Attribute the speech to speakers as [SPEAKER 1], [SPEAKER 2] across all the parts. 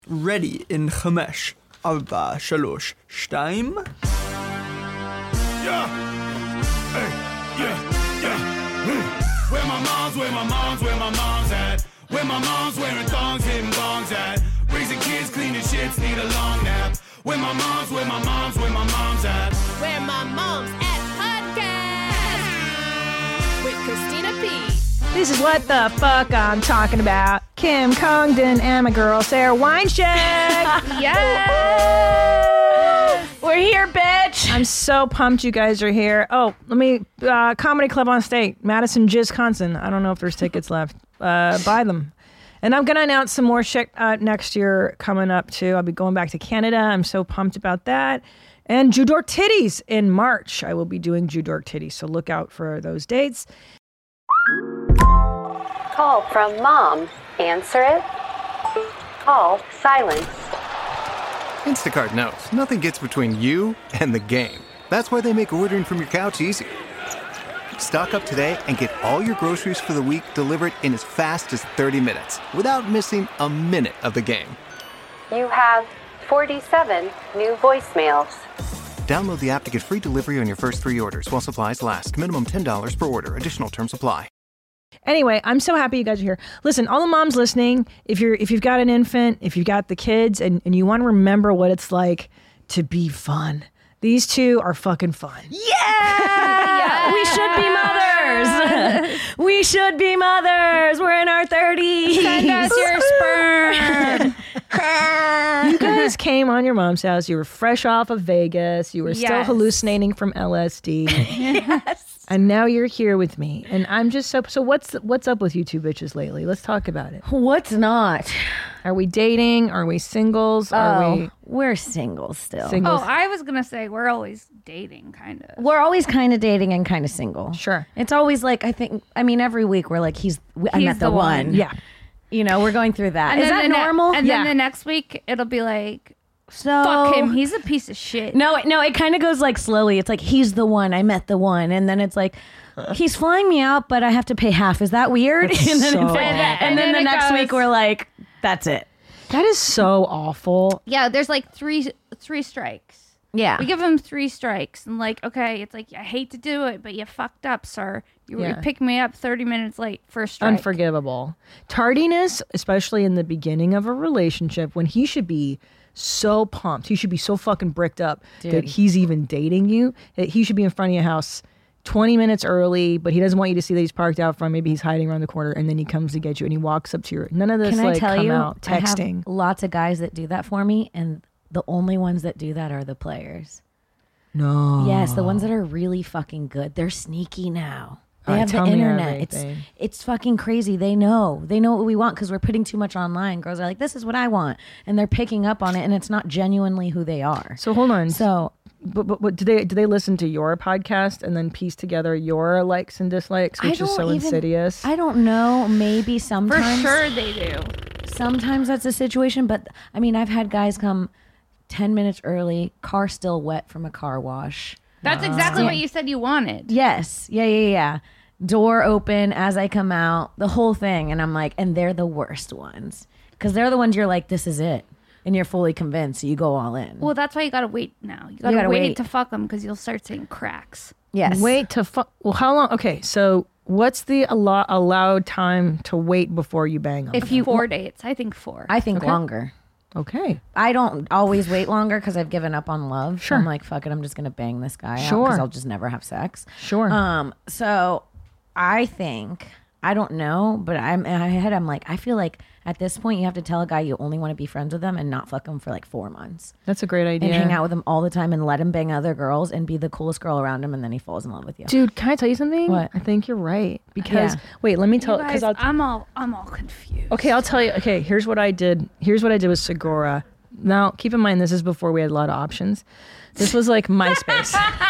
[SPEAKER 1] ready in 5, 4, 3, 2.
[SPEAKER 2] Yeah. Hey, yeah. Where my mom's at? Where my mom's wearing thongs, hitting bongs at? Raising kids, cleaning shits, need a long nap. Where my mom's at?
[SPEAKER 3] Where my mom's at podcast with Christina P.
[SPEAKER 4] This is what the fuck I'm talking about. Kim Congdon and my girl Sarah Weinstein.
[SPEAKER 5] Yes! We're here, bitch!
[SPEAKER 4] I'm so pumped you guys are here. Oh, let me, Comedy Club on State, Madison, Wisconsin. I don't know if there's tickets left. Buy them. And I'm going to announce some more shit next year coming up too. I'll be going back to Canada. I'm so pumped about that. And Jew Dork Titties in March. I will be doing Jew Dork Titties, so look out for those dates.
[SPEAKER 6] Call from mom. Answer it. Call silenced.
[SPEAKER 7] Instacart knows nothing gets between you and the game. That's why they make ordering from your couch easy. Stock up today and get all your groceries for the week delivered in as fast as 30 minutes without missing a minute of the game.
[SPEAKER 6] You have 47 new voicemails.
[SPEAKER 7] Download the app to get free delivery on your first 3 orders while supplies last. Minimum $10 per order. Additional terms apply.
[SPEAKER 4] Anyway, I'm so happy you guys are here. Listen, all the moms listening, if you've got an infant, if you've got the kids, and you want to remember what it's like to be fun, these two are fucking fun.
[SPEAKER 5] Yeah! We should be mothers! We should be mothers! We're in our 30s! Send us your sperm!
[SPEAKER 4] You guys came on your mom's house. You were fresh off of Vegas. You were still hallucinating from LSD.
[SPEAKER 5] Yes.
[SPEAKER 4] And now you're here with me. And I'm just so what's up with you two bitches lately? Let's talk about it.
[SPEAKER 5] What's not?
[SPEAKER 4] Are we dating? Are we singles?
[SPEAKER 5] We're single still.
[SPEAKER 4] Singles?
[SPEAKER 8] Oh, I was going to say we're always dating, kind of.
[SPEAKER 5] We're always kind of dating and kind of single.
[SPEAKER 4] Sure.
[SPEAKER 5] It's always like, every week we're like, I met the one.
[SPEAKER 4] Yeah.
[SPEAKER 5] You know, we're going through that.
[SPEAKER 8] And
[SPEAKER 5] Is that normal?
[SPEAKER 8] And then the next week, it'll be like, fuck him. He's a piece of shit.
[SPEAKER 5] No, it kind of goes like slowly. It's like, he's the one. I met the one. And then it's like, he's flying me out, but I have to pay half. Is that weird? And then the next week we're like, that's it.
[SPEAKER 4] That is so awful.
[SPEAKER 8] Yeah, there's like three strikes.
[SPEAKER 5] Yeah.
[SPEAKER 8] We give him 3 strikes. And like, okay, it's like, I hate to do it, but you fucked up, sir. You picked me up 30 minutes late for a strike.
[SPEAKER 4] Unforgivable. Tardiness, especially in the beginning of a relationship, when he should be so pumped. He should be so fucking bricked up that he's even dating you. That he should be in front of your house 20 minutes early, but he doesn't want you to see that he's parked out front. Maybe he's hiding around the corner, and then he comes to get you, and he walks up to your... None of this,
[SPEAKER 5] Can I tell you,
[SPEAKER 4] out texting.
[SPEAKER 5] I have lots of guys that do that for me, and the only ones that do that are the players.
[SPEAKER 4] No.
[SPEAKER 5] Yes, the ones that are really fucking good. They're sneaky now. They have the
[SPEAKER 4] tell me
[SPEAKER 5] internet.
[SPEAKER 4] everything.
[SPEAKER 5] It's fucking crazy. They know what we want because we're putting too much online. Girls are like, this is what I want, and they're picking up on it, and it's not genuinely who they are.
[SPEAKER 4] So hold on.
[SPEAKER 5] So,
[SPEAKER 4] but do they listen to your podcast and then piece together your likes and dislikes, which is so insidious?
[SPEAKER 5] I don't know. Maybe
[SPEAKER 8] For
[SPEAKER 5] sometimes.
[SPEAKER 8] sure they do.
[SPEAKER 5] Sometimes that's a situation, but I mean, I've had guys come 10 minutes early, car still wet from a car wash.
[SPEAKER 8] That's exactly what you said you wanted.
[SPEAKER 5] Yes. Yeah. Door open as I come out, the whole thing. And I'm like, and they're the worst ones. Because they're the ones you're like, this is it. And you're fully convinced, so you go all in.
[SPEAKER 8] Well, that's why you got to wait now. You got to wait to fuck them because you'll start seeing cracks.
[SPEAKER 5] Yes.
[SPEAKER 4] Wait to fuck. Well, how long? Okay, so what's the allowed time to wait before you bang them?
[SPEAKER 5] If you
[SPEAKER 8] 4 dates, I think 4.
[SPEAKER 5] I think longer.
[SPEAKER 4] Okay.
[SPEAKER 5] I don't always wait longer because I've given up on love.
[SPEAKER 4] Sure.
[SPEAKER 5] So I'm like, fuck it, I'm just going to bang this guy out
[SPEAKER 4] Sure.
[SPEAKER 5] because I'll just never have sex.
[SPEAKER 4] Sure.
[SPEAKER 5] So I think, I don't know, but in my head, I'm like, I feel like at this point, you have to tell a guy you only want to be friends with them and not fuck him for like 4 months.
[SPEAKER 4] That's a great idea.
[SPEAKER 5] And hang out with him all the time and let him bang other girls and be the coolest girl around him, and then he falls in love with you.
[SPEAKER 4] Dude, can I tell you something?
[SPEAKER 5] What?
[SPEAKER 4] I think you're right. Because,
[SPEAKER 5] Yeah.
[SPEAKER 4] wait, let me tell,
[SPEAKER 8] Guys,
[SPEAKER 4] because I'll...
[SPEAKER 8] I'm all confused.
[SPEAKER 4] Okay, I'll tell you. Okay, here's what I did. Here's what I did with Segura. Now, keep in mind, this is before we had a lot of options. This was like MySpace.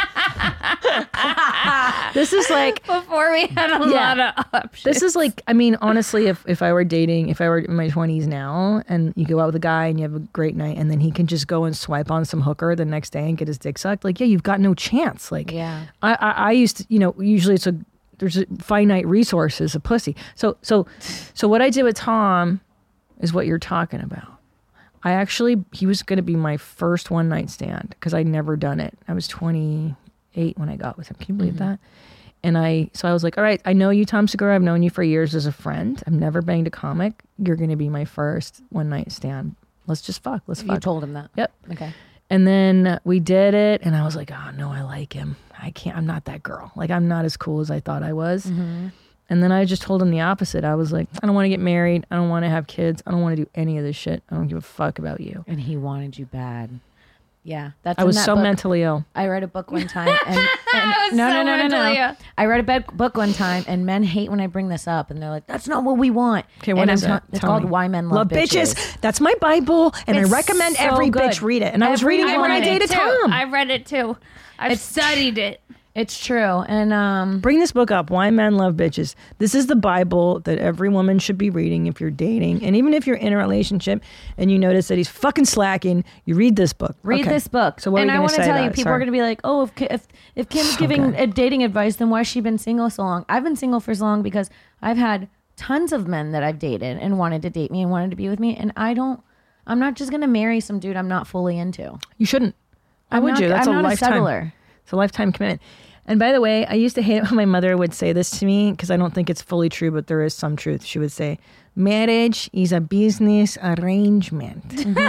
[SPEAKER 4] This is like
[SPEAKER 8] before we had a lot of options.
[SPEAKER 4] This is like, I mean, honestly, if I were dating, if I were in my 20s now, and you go out with a guy and you have a great night, and then he can just go and swipe on some hooker the next day and get his dick sucked, like, yeah, you've got no chance. Like,
[SPEAKER 5] Yeah.
[SPEAKER 4] I used to, usually there's a finite resources of pussy. So what I did with Tom is what you're talking about. he was going to be my first one night stand because I'd never done it. I was 28 when I got with him. Can you believe that? And so I was like, all right, I know you, Tom Segura. I've known you for years as a friend. I've never banged a comic. You're going to be my first one night stand. Let's just fuck. Let's fuck.
[SPEAKER 5] You told him that?
[SPEAKER 4] Yep.
[SPEAKER 5] Okay.
[SPEAKER 4] And then we did it, and I was like, oh, no, I like him. I'm not that girl. Like, I'm not as cool as I thought I was. And then I just told him the opposite. I was like, I don't want to get married. I don't want to have kids. I don't want to do any of this shit. I don't give a fuck about you.
[SPEAKER 5] And he wanted you bad. Yeah,
[SPEAKER 4] I was so mentally ill.
[SPEAKER 5] I read a book one time, and no. I read a book one time, and men hate when I bring this up, and they're like, "That's not what we want."
[SPEAKER 4] Okay, what is it?
[SPEAKER 5] It's called "Why Men Love Bitches."
[SPEAKER 4] That's my Bible, and
[SPEAKER 5] It's
[SPEAKER 4] I recommend
[SPEAKER 5] so
[SPEAKER 4] every
[SPEAKER 5] good.
[SPEAKER 4] bitch read it. And I was reading it when I dated Tom.
[SPEAKER 8] I read it too. I've studied it.
[SPEAKER 5] It's true, and
[SPEAKER 4] bring this book up. Why Men Love Bitches. This is the Bible that every woman should be reading if you're dating, and even if you're in a relationship and you notice that he's fucking slacking. You read this book.
[SPEAKER 5] Read this book.
[SPEAKER 4] So what
[SPEAKER 5] and
[SPEAKER 4] are you
[SPEAKER 5] I want to tell you,
[SPEAKER 4] about it?
[SPEAKER 5] people are going to be like, "Oh, if Kim's
[SPEAKER 4] So
[SPEAKER 5] giving
[SPEAKER 4] good.
[SPEAKER 5] dating advice, then why has she been single so long?" I've been single for so long because I've had tons of men that I've dated and wanted to date me and wanted to be with me, and I'm not just going to marry some dude I'm not fully into.
[SPEAKER 4] You shouldn't. Why would you? That's
[SPEAKER 5] I'm
[SPEAKER 4] a
[SPEAKER 5] not
[SPEAKER 4] lifetime.
[SPEAKER 5] a settler.
[SPEAKER 4] It's a lifetime commitment. And by the way, I used to hate it when my mother would say this to me because I don't think it's fully true, but there is some truth. She would say, marriage is a business arrangement.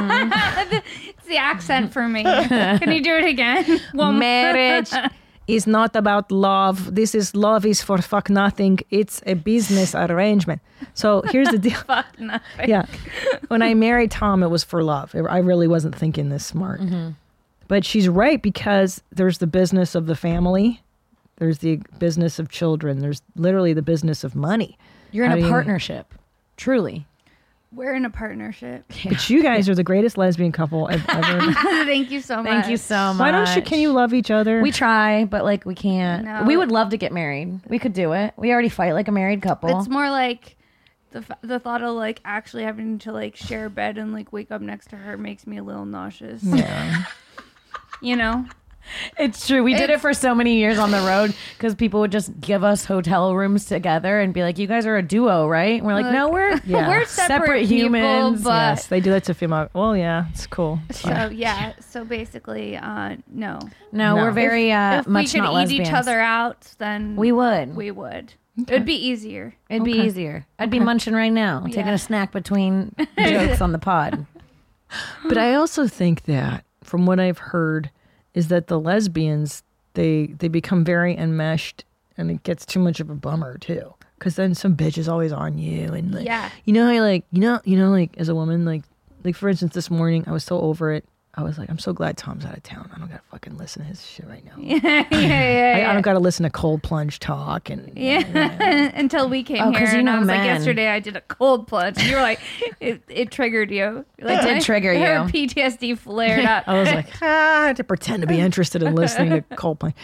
[SPEAKER 8] It's the accent for me. Can you do it again?
[SPEAKER 4] Marriage is not about love. Love is for fuck nothing. It's a business arrangement. So here's the deal.
[SPEAKER 8] Fuck nothing.
[SPEAKER 4] Yeah. When I married Tom, it was for love. I really wasn't thinking this smart. But she's right because there's the business of the family. There's the business of children. There's literally the business of money.
[SPEAKER 5] You're in a partnership, truly.
[SPEAKER 8] We're in a partnership.
[SPEAKER 4] But you guys are the greatest lesbian couple I've ever.
[SPEAKER 8] Thank you so much.
[SPEAKER 5] Thank you so much.
[SPEAKER 4] Why don't you? Can you love each other?
[SPEAKER 5] We try, but like we can't.
[SPEAKER 8] No.
[SPEAKER 5] We would love to get married. We could do it. We already fight like a married couple.
[SPEAKER 8] It's more like the thought of like actually having to like share a bed and like wake up next to her makes me a little nauseous.
[SPEAKER 4] Yeah.
[SPEAKER 8] You know?
[SPEAKER 5] It's true. We did it for so many years on the road because people would just give us hotel rooms together and be like, "You guys are a duo, right?" And we're like, "No, we're
[SPEAKER 8] we're separate humans."
[SPEAKER 5] people,
[SPEAKER 8] But
[SPEAKER 4] Yes, they do that to female. Well, yeah, it's cool.
[SPEAKER 8] so yeah, so basically, no.
[SPEAKER 5] No, we're very
[SPEAKER 8] If we
[SPEAKER 5] much
[SPEAKER 8] could
[SPEAKER 5] not
[SPEAKER 8] eat
[SPEAKER 5] lesbians.
[SPEAKER 8] each other out, then
[SPEAKER 5] We would.
[SPEAKER 8] We would. It'd be easier.
[SPEAKER 5] It'd be easier. I'd be munching right now, taking a snack between jokes on the pod.
[SPEAKER 4] But I also think that, from what I've heard, is that the lesbians they become very enmeshed, and it gets too much of a bummer too. Because then some bitch is always on you, and like,
[SPEAKER 8] Yeah.
[SPEAKER 4] you know how like you know like as a woman like for instance this morning I was so over it. I was like, I'm so glad Tom's out of town. I don't gotta fucking listen to his shit right now. I don't gotta listen to Cold Plunge talk and
[SPEAKER 8] Until we came
[SPEAKER 5] Oh,
[SPEAKER 8] here,
[SPEAKER 5] 'cause you
[SPEAKER 8] and
[SPEAKER 5] know
[SPEAKER 8] I was like,
[SPEAKER 5] men.
[SPEAKER 8] yesterday I did a cold plunge. You were like, it triggered you. Like,
[SPEAKER 5] It did trigger you.
[SPEAKER 8] Her PTSD flared up.
[SPEAKER 4] I was like, I had to pretend to be interested in listening to Cold Plunge.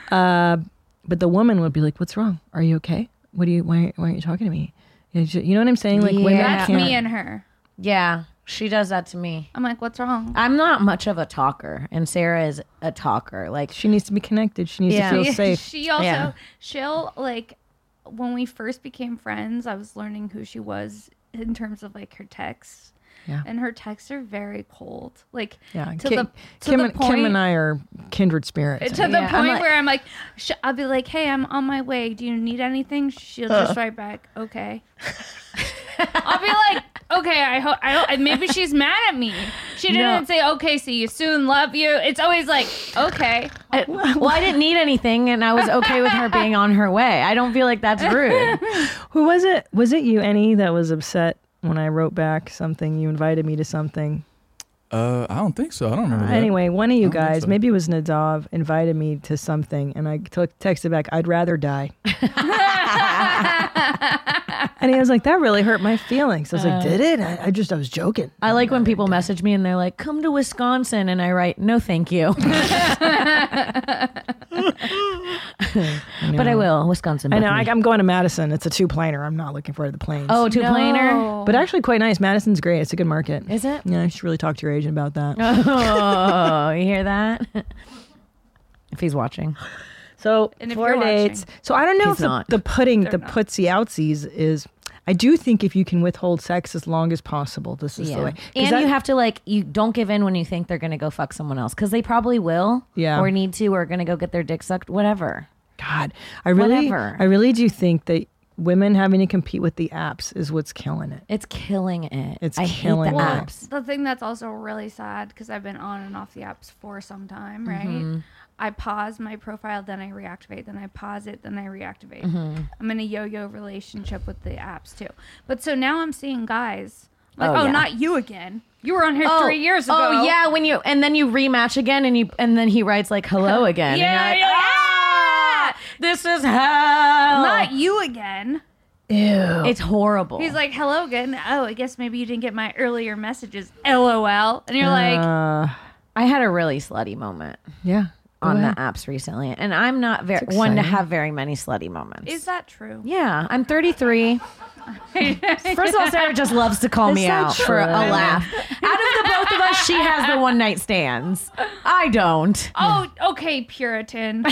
[SPEAKER 4] But the woman would be like, "What's wrong? Are you okay? Why aren't you talking to me?" You know what I'm saying? Like women
[SPEAKER 8] That's
[SPEAKER 4] can't.
[SPEAKER 8] me and her.
[SPEAKER 5] Yeah, she does that to me.
[SPEAKER 8] I'm like, what's wrong?
[SPEAKER 5] I'm not much of a talker, and Sarah is a talker. Like,
[SPEAKER 4] She needs to be connected. She needs
[SPEAKER 5] Yeah.
[SPEAKER 4] to feel safe.
[SPEAKER 8] She also,
[SPEAKER 5] Yeah.
[SPEAKER 8] she'll like, when we first became friends, I was learning who she was in terms of like her texts.
[SPEAKER 4] Yeah.
[SPEAKER 8] And her texts are very cold. Like,
[SPEAKER 4] Yeah,
[SPEAKER 8] to
[SPEAKER 4] Kim,
[SPEAKER 8] the point.
[SPEAKER 4] Kim and I are kindred spirits.
[SPEAKER 8] To the
[SPEAKER 5] Yeah, I'm
[SPEAKER 8] point
[SPEAKER 5] like-
[SPEAKER 8] where I'm like, I'll be like, hey, I'm on my way. Do you need anything? She'll just write back, okay. I'll be like, okay, I hope, maybe she's mad at me. She didn't say, okay, see you soon, love you. It's always like, okay.
[SPEAKER 5] well, I didn't need anything, and I was okay with her being on her way. I don't feel like that's rude.
[SPEAKER 4] Who was it? Was it you, Annie, that was upset when I wrote back something? You invited me to something.
[SPEAKER 9] I don't think so. I don't remember that.
[SPEAKER 4] Anyway, one of you
[SPEAKER 9] I don't think
[SPEAKER 4] guys,
[SPEAKER 9] so.
[SPEAKER 4] maybe it was Nadav, invited me to something, and I texted back, "I'd rather die." And he was like, "That really hurt my feelings." I was like, "Did it?" I was joking.
[SPEAKER 5] I like when people message me and they're like, "Come to Wisconsin," and I write, "No, thank you." But I will, Wisconsin.
[SPEAKER 4] I know.
[SPEAKER 5] book me.
[SPEAKER 4] I'm going to Madison. It's a 2-planer. I'm not looking forward to the planes.
[SPEAKER 5] Oh, two-planer?
[SPEAKER 4] But actually quite nice. Madison's great. It's a good market.
[SPEAKER 5] Is it?
[SPEAKER 4] Yeah, you should really talk to your agent about that.
[SPEAKER 5] Oh, you hear that? If he's watching.
[SPEAKER 4] So
[SPEAKER 8] And if
[SPEAKER 4] 4
[SPEAKER 8] you're
[SPEAKER 4] dates.
[SPEAKER 8] watching.
[SPEAKER 4] So I don't know
[SPEAKER 5] He's
[SPEAKER 4] if
[SPEAKER 5] not.
[SPEAKER 4] the putting
[SPEAKER 8] They're
[SPEAKER 4] the
[SPEAKER 8] not.
[SPEAKER 4] putsy outsies is. I do think if you can withhold sex as long as possible, this is the way.
[SPEAKER 5] And you have to you don't give in when you think they're going to go fuck someone else because they probably will or need to or going to go get their dick sucked, whatever.
[SPEAKER 4] God, I really do think that women having to compete with the apps is what's killing it.
[SPEAKER 5] It's killing it.
[SPEAKER 4] I hate the
[SPEAKER 5] apps.
[SPEAKER 8] The thing that's also really sad because I've been on and off the apps for some time, right?
[SPEAKER 5] Mm-hmm.
[SPEAKER 8] I pause my profile, then I reactivate, then I pause it, then I reactivate.
[SPEAKER 5] Mm-hmm.
[SPEAKER 8] I'm in a yo-yo relationship with the apps too. But so now I'm seeing guys like, not you again. You were on here 3 years ago.
[SPEAKER 5] Oh yeah, and then you rematch again, and then he writes like hello again.
[SPEAKER 8] Yeah,
[SPEAKER 5] and you're like, this is hell.
[SPEAKER 8] Not you again.
[SPEAKER 4] Ew.
[SPEAKER 5] It's horrible.
[SPEAKER 8] He's like, hello again. Oh, I guess maybe you didn't get my earlier messages. LOL. And you're like,
[SPEAKER 5] I had a really slutty moment.
[SPEAKER 4] Yeah.
[SPEAKER 5] On the apps recently, and I'm not one to have very many slutty moments.
[SPEAKER 8] is that true?
[SPEAKER 5] Yeah, I'm 33. First of all, Sarah just loves to call me out for a laugh. Out of the both of us, she has the one night stands. I don't.
[SPEAKER 8] Oh, okay, Puritan.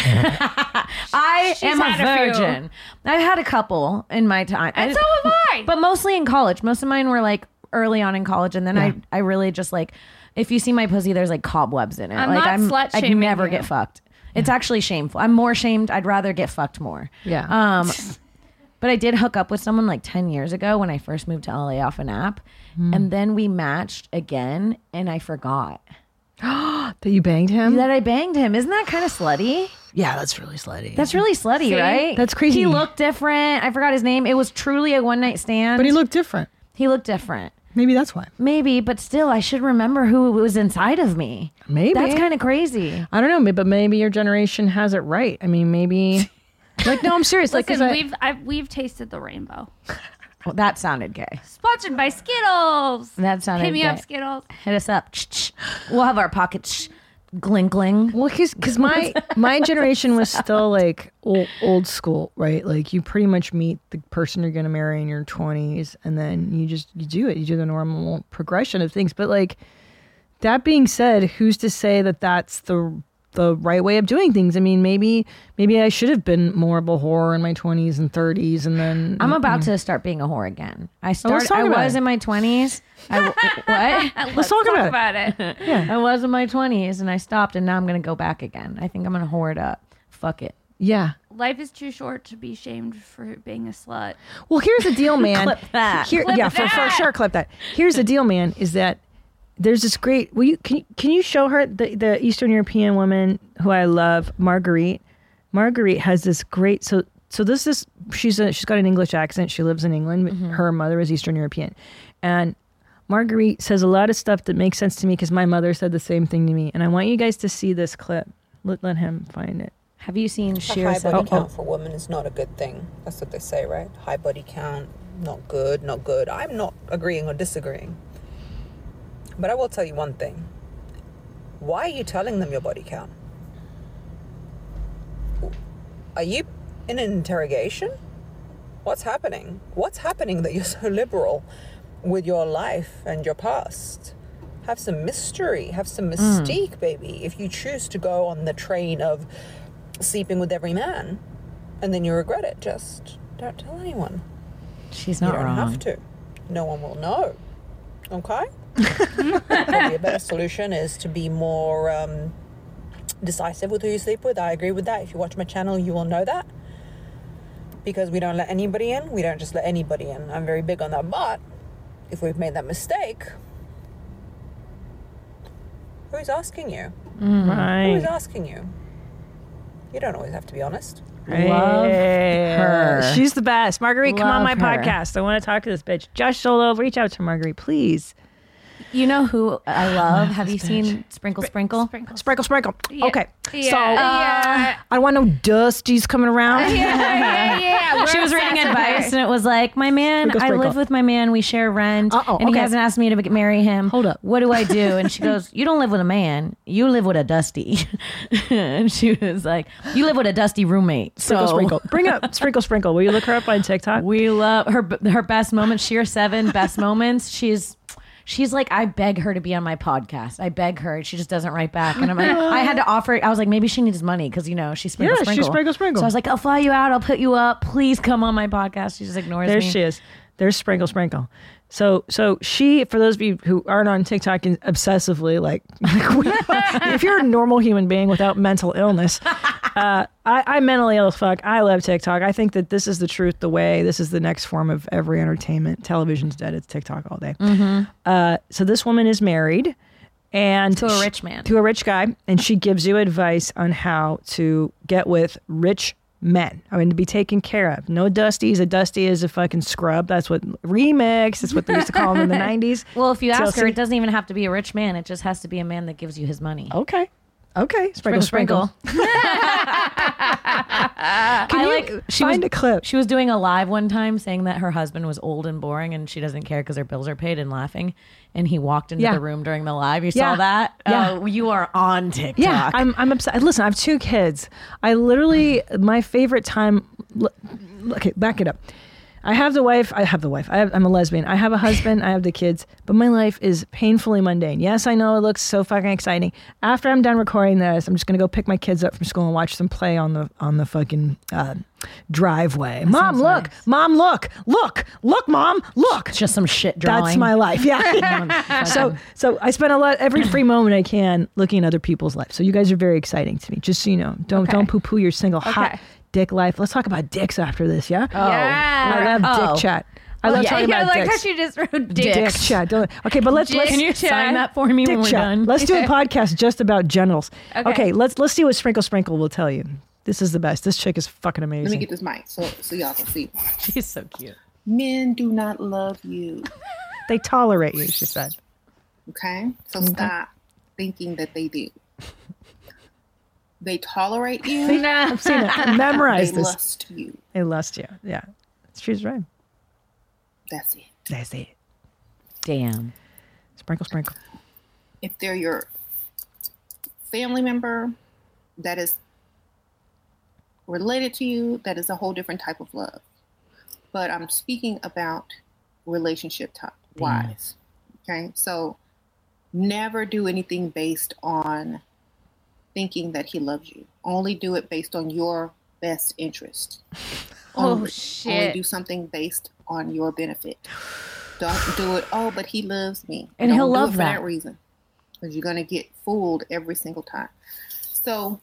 [SPEAKER 5] I am a virgin. I've had a couple in my time.
[SPEAKER 8] And so have I.
[SPEAKER 5] But mostly in college. Most of mine were like early on in college, and then I really just like, if you see my pussy, there's like cobwebs in it.
[SPEAKER 8] I'm not slut
[SPEAKER 5] I'd
[SPEAKER 8] shaming
[SPEAKER 5] never
[SPEAKER 8] you.
[SPEAKER 5] get fucked. It's actually shameful. I'm more shamed. I'd rather get fucked more.
[SPEAKER 4] Yeah.
[SPEAKER 5] But I did hook up with someone like 10 years ago when I first moved to LA off an app. And then we matched again and I forgot.
[SPEAKER 4] That you banged him?
[SPEAKER 5] That I banged him. Isn't that kind of slutty?
[SPEAKER 4] Yeah, that's really slutty.
[SPEAKER 5] That's really slutty, right?
[SPEAKER 4] That's crazy.
[SPEAKER 5] He looked different. I forgot his name. It was truly a one night stand.
[SPEAKER 4] But he looked different.
[SPEAKER 5] He looked different.
[SPEAKER 4] Maybe that's why.
[SPEAKER 5] Maybe, but still, I should remember who was inside of me.
[SPEAKER 4] Maybe.
[SPEAKER 5] That's kind of crazy.
[SPEAKER 4] I don't know, but maybe your generation has it right. I mean, maybe... Like, no, I'm serious.
[SPEAKER 8] Listen, we've tasted the rainbow.
[SPEAKER 5] Well, that sounded gay.
[SPEAKER 8] Sponsored by Skittles.
[SPEAKER 5] That sounded
[SPEAKER 8] Hit me
[SPEAKER 5] gay.
[SPEAKER 8] up, Skittles.
[SPEAKER 5] Hit us up. We'll have our pockets gling.
[SPEAKER 4] Well, because my generation was still like old school, right? Like you pretty much meet the person you're going to marry in your 20s, and then you do it. You do the normal progression of things. But like that being said, who's to say that that's the right way of doing things? I mean, maybe I should have been more of a whore in my 20s and 30s, and then
[SPEAKER 5] I'm about to start being a whore again. I was in my 20s. What?
[SPEAKER 8] Let's talk about it.
[SPEAKER 5] Yeah, I was in my 20s and I stopped, and now I'm going to go back again. I think I'm going to whore it up. Fuck it.
[SPEAKER 4] Yeah.
[SPEAKER 8] Life is too short to be shamed for being a slut.
[SPEAKER 4] Well, here's the deal, man.
[SPEAKER 5] Clip that.
[SPEAKER 4] For sure, clip that. Here's the deal, man. Is that there's this great. Can you show her the Eastern European woman who I love, Marguerite? Marguerite has this great. So this is she's got an English accent. She lives in England. Mm-hmm. Her mother is Eastern European, and Marguerite says a lot of stuff that makes sense to me because my mother said the same thing to me. And I want you guys to see this clip. Let him find it.
[SPEAKER 5] Have you seen
[SPEAKER 10] A
[SPEAKER 5] Sheer?
[SPEAKER 10] high body count for women is not a good thing. That's what they say, right? High body count, not good, not good. I'm not agreeing or disagreeing. But I will tell you one thing. Why are you telling them your body count? Are you in an interrogation? What's happening? What's happening that you're so liberal with your life and your past? Have some mystery, have some mystique, baby. If you choose to go on the train of sleeping with every man and then you regret it, just don't tell anyone.
[SPEAKER 5] She's not wrong.
[SPEAKER 10] You don't have to. No one will know. Okay? Probably a better solution is to be more decisive with who you sleep with. I agree with that. If you watch my channel, you will know that. Because we don't let anybody in. We don't just let anybody in. I'm very big on that. But if we've made that mistake, who's asking you?
[SPEAKER 4] Right.
[SPEAKER 10] Who's asking you? You don't always have to be honest.
[SPEAKER 5] Love her.
[SPEAKER 4] She's the best. Marguerite, come on my
[SPEAKER 5] Love her.
[SPEAKER 4] podcast. I want to talk to this bitch. Josh Solo, reach out to Marguerite, please.
[SPEAKER 5] You know who I love? Have you seen Sprinkle?
[SPEAKER 4] Sprinkle.
[SPEAKER 8] Yeah.
[SPEAKER 4] Okay.
[SPEAKER 8] Yeah.
[SPEAKER 4] So
[SPEAKER 8] Yeah.
[SPEAKER 4] I don't want no dusties coming around.
[SPEAKER 8] Yeah.
[SPEAKER 5] She was reading advice, and it was like, my man, I live with my man. We share rent, and he hasn't asked me to marry him.
[SPEAKER 4] Hold up.
[SPEAKER 5] What do I do? And she goes, you don't live with a man. You live with a dusty. And she was like, you live with a dusty roommate.
[SPEAKER 4] Sprinkle. Bring up Sprinkle. Will you look her up on TikTok?
[SPEAKER 5] We love her best moments. Sheer 7 best moments. She's like, I beg her to be on my podcast. I beg her. She just doesn't write back. And I'm like, I had to offer. I was like, maybe she needs money because, she's Sprinkle.
[SPEAKER 4] Yeah, she's Sprinkle.
[SPEAKER 5] So I was like, I'll fly you out. I'll put you up. Please come on my podcast. She just ignores me.
[SPEAKER 4] There she is. There's Sprinkle Sprinkle. So she, for those of you who aren't on TikTok and obsessively, like, if you're a normal human being without mental illness, I'm mentally ill as fuck. I love TikTok. I think that this is the truth, the way. This is the next form of every entertainment. Television's dead. It's TikTok all day. So this woman is married. And
[SPEAKER 5] to a rich man.
[SPEAKER 4] To a rich guy. And she gives you advice on how to get with rich men. I mean, to be taken care of. No Dusties. A Dusty is a fucking scrub. That's what remix. That's what they used to call them in the 90s.
[SPEAKER 5] Well, if you ask her, it doesn't even have to be a rich man. It just has to be a man that gives you his money.
[SPEAKER 4] Okay. Sprinkle, sprinkle. Find a clip.
[SPEAKER 5] She was doing a live one time saying that her husband was old and boring and she doesn't care because her bills are paid and laughing. And he walked into the room during the live. You saw that?
[SPEAKER 4] Yeah.
[SPEAKER 5] Oh, you are on TikTok.
[SPEAKER 4] Yeah, I'm upset. Listen, I have 2 kids. I literally, my favorite time, okay, back it up. I'm a lesbian. I have a husband. I have the kids. But my life is painfully mundane. Yes, I know it looks so fucking exciting. After I'm done recording this, I'm just gonna go pick my kids up from school and watch them play on the fucking driveway. Mom, look! Nice. Mom, look! Mom, look!
[SPEAKER 5] It's just some shit drawing.
[SPEAKER 4] That's my life. Yeah. So I spend every free moment I can looking at other people's lives. So you guys are very exciting to me. Just so you know, don't poo-poo your single hot dick life. Let's talk about dicks after this, yeah?
[SPEAKER 8] Oh. Yeah.
[SPEAKER 4] I love dick chat. I love talking about
[SPEAKER 8] like
[SPEAKER 4] dicks.
[SPEAKER 8] how she just wrote
[SPEAKER 4] Dick chat. Okay, but let's
[SPEAKER 5] Can you sign that for me when we're done?
[SPEAKER 4] Let's do a podcast just about genitals. Okay, let's see what Sprinkle Sprinkle will tell you. This is the best. This chick is fucking amazing.
[SPEAKER 11] Let me get this mic so y'all can see.
[SPEAKER 5] She's so cute.
[SPEAKER 11] Men do not love you.
[SPEAKER 4] They tolerate you, she said.
[SPEAKER 11] Okay? So stop thinking that they do. They tolerate you.
[SPEAKER 4] I've seen it. Memorize
[SPEAKER 11] this.
[SPEAKER 4] They
[SPEAKER 11] lust you.
[SPEAKER 4] They lust you. Yeah. She's right.
[SPEAKER 11] That's it.
[SPEAKER 4] That's it.
[SPEAKER 5] Damn.
[SPEAKER 4] Sprinkle, sprinkle.
[SPEAKER 11] If they're your family member that is related to you, that is a whole different type of love. But I'm speaking about relationship wise. Okay? So never do anything based on thinking that he loves you. Only do it based on your best interest.
[SPEAKER 8] Shit.
[SPEAKER 11] Only do something based on your benefit. Don't do it, but he loves me.
[SPEAKER 5] And he'll love that.
[SPEAKER 11] For that reason. Because you're going to get fooled every single time. So,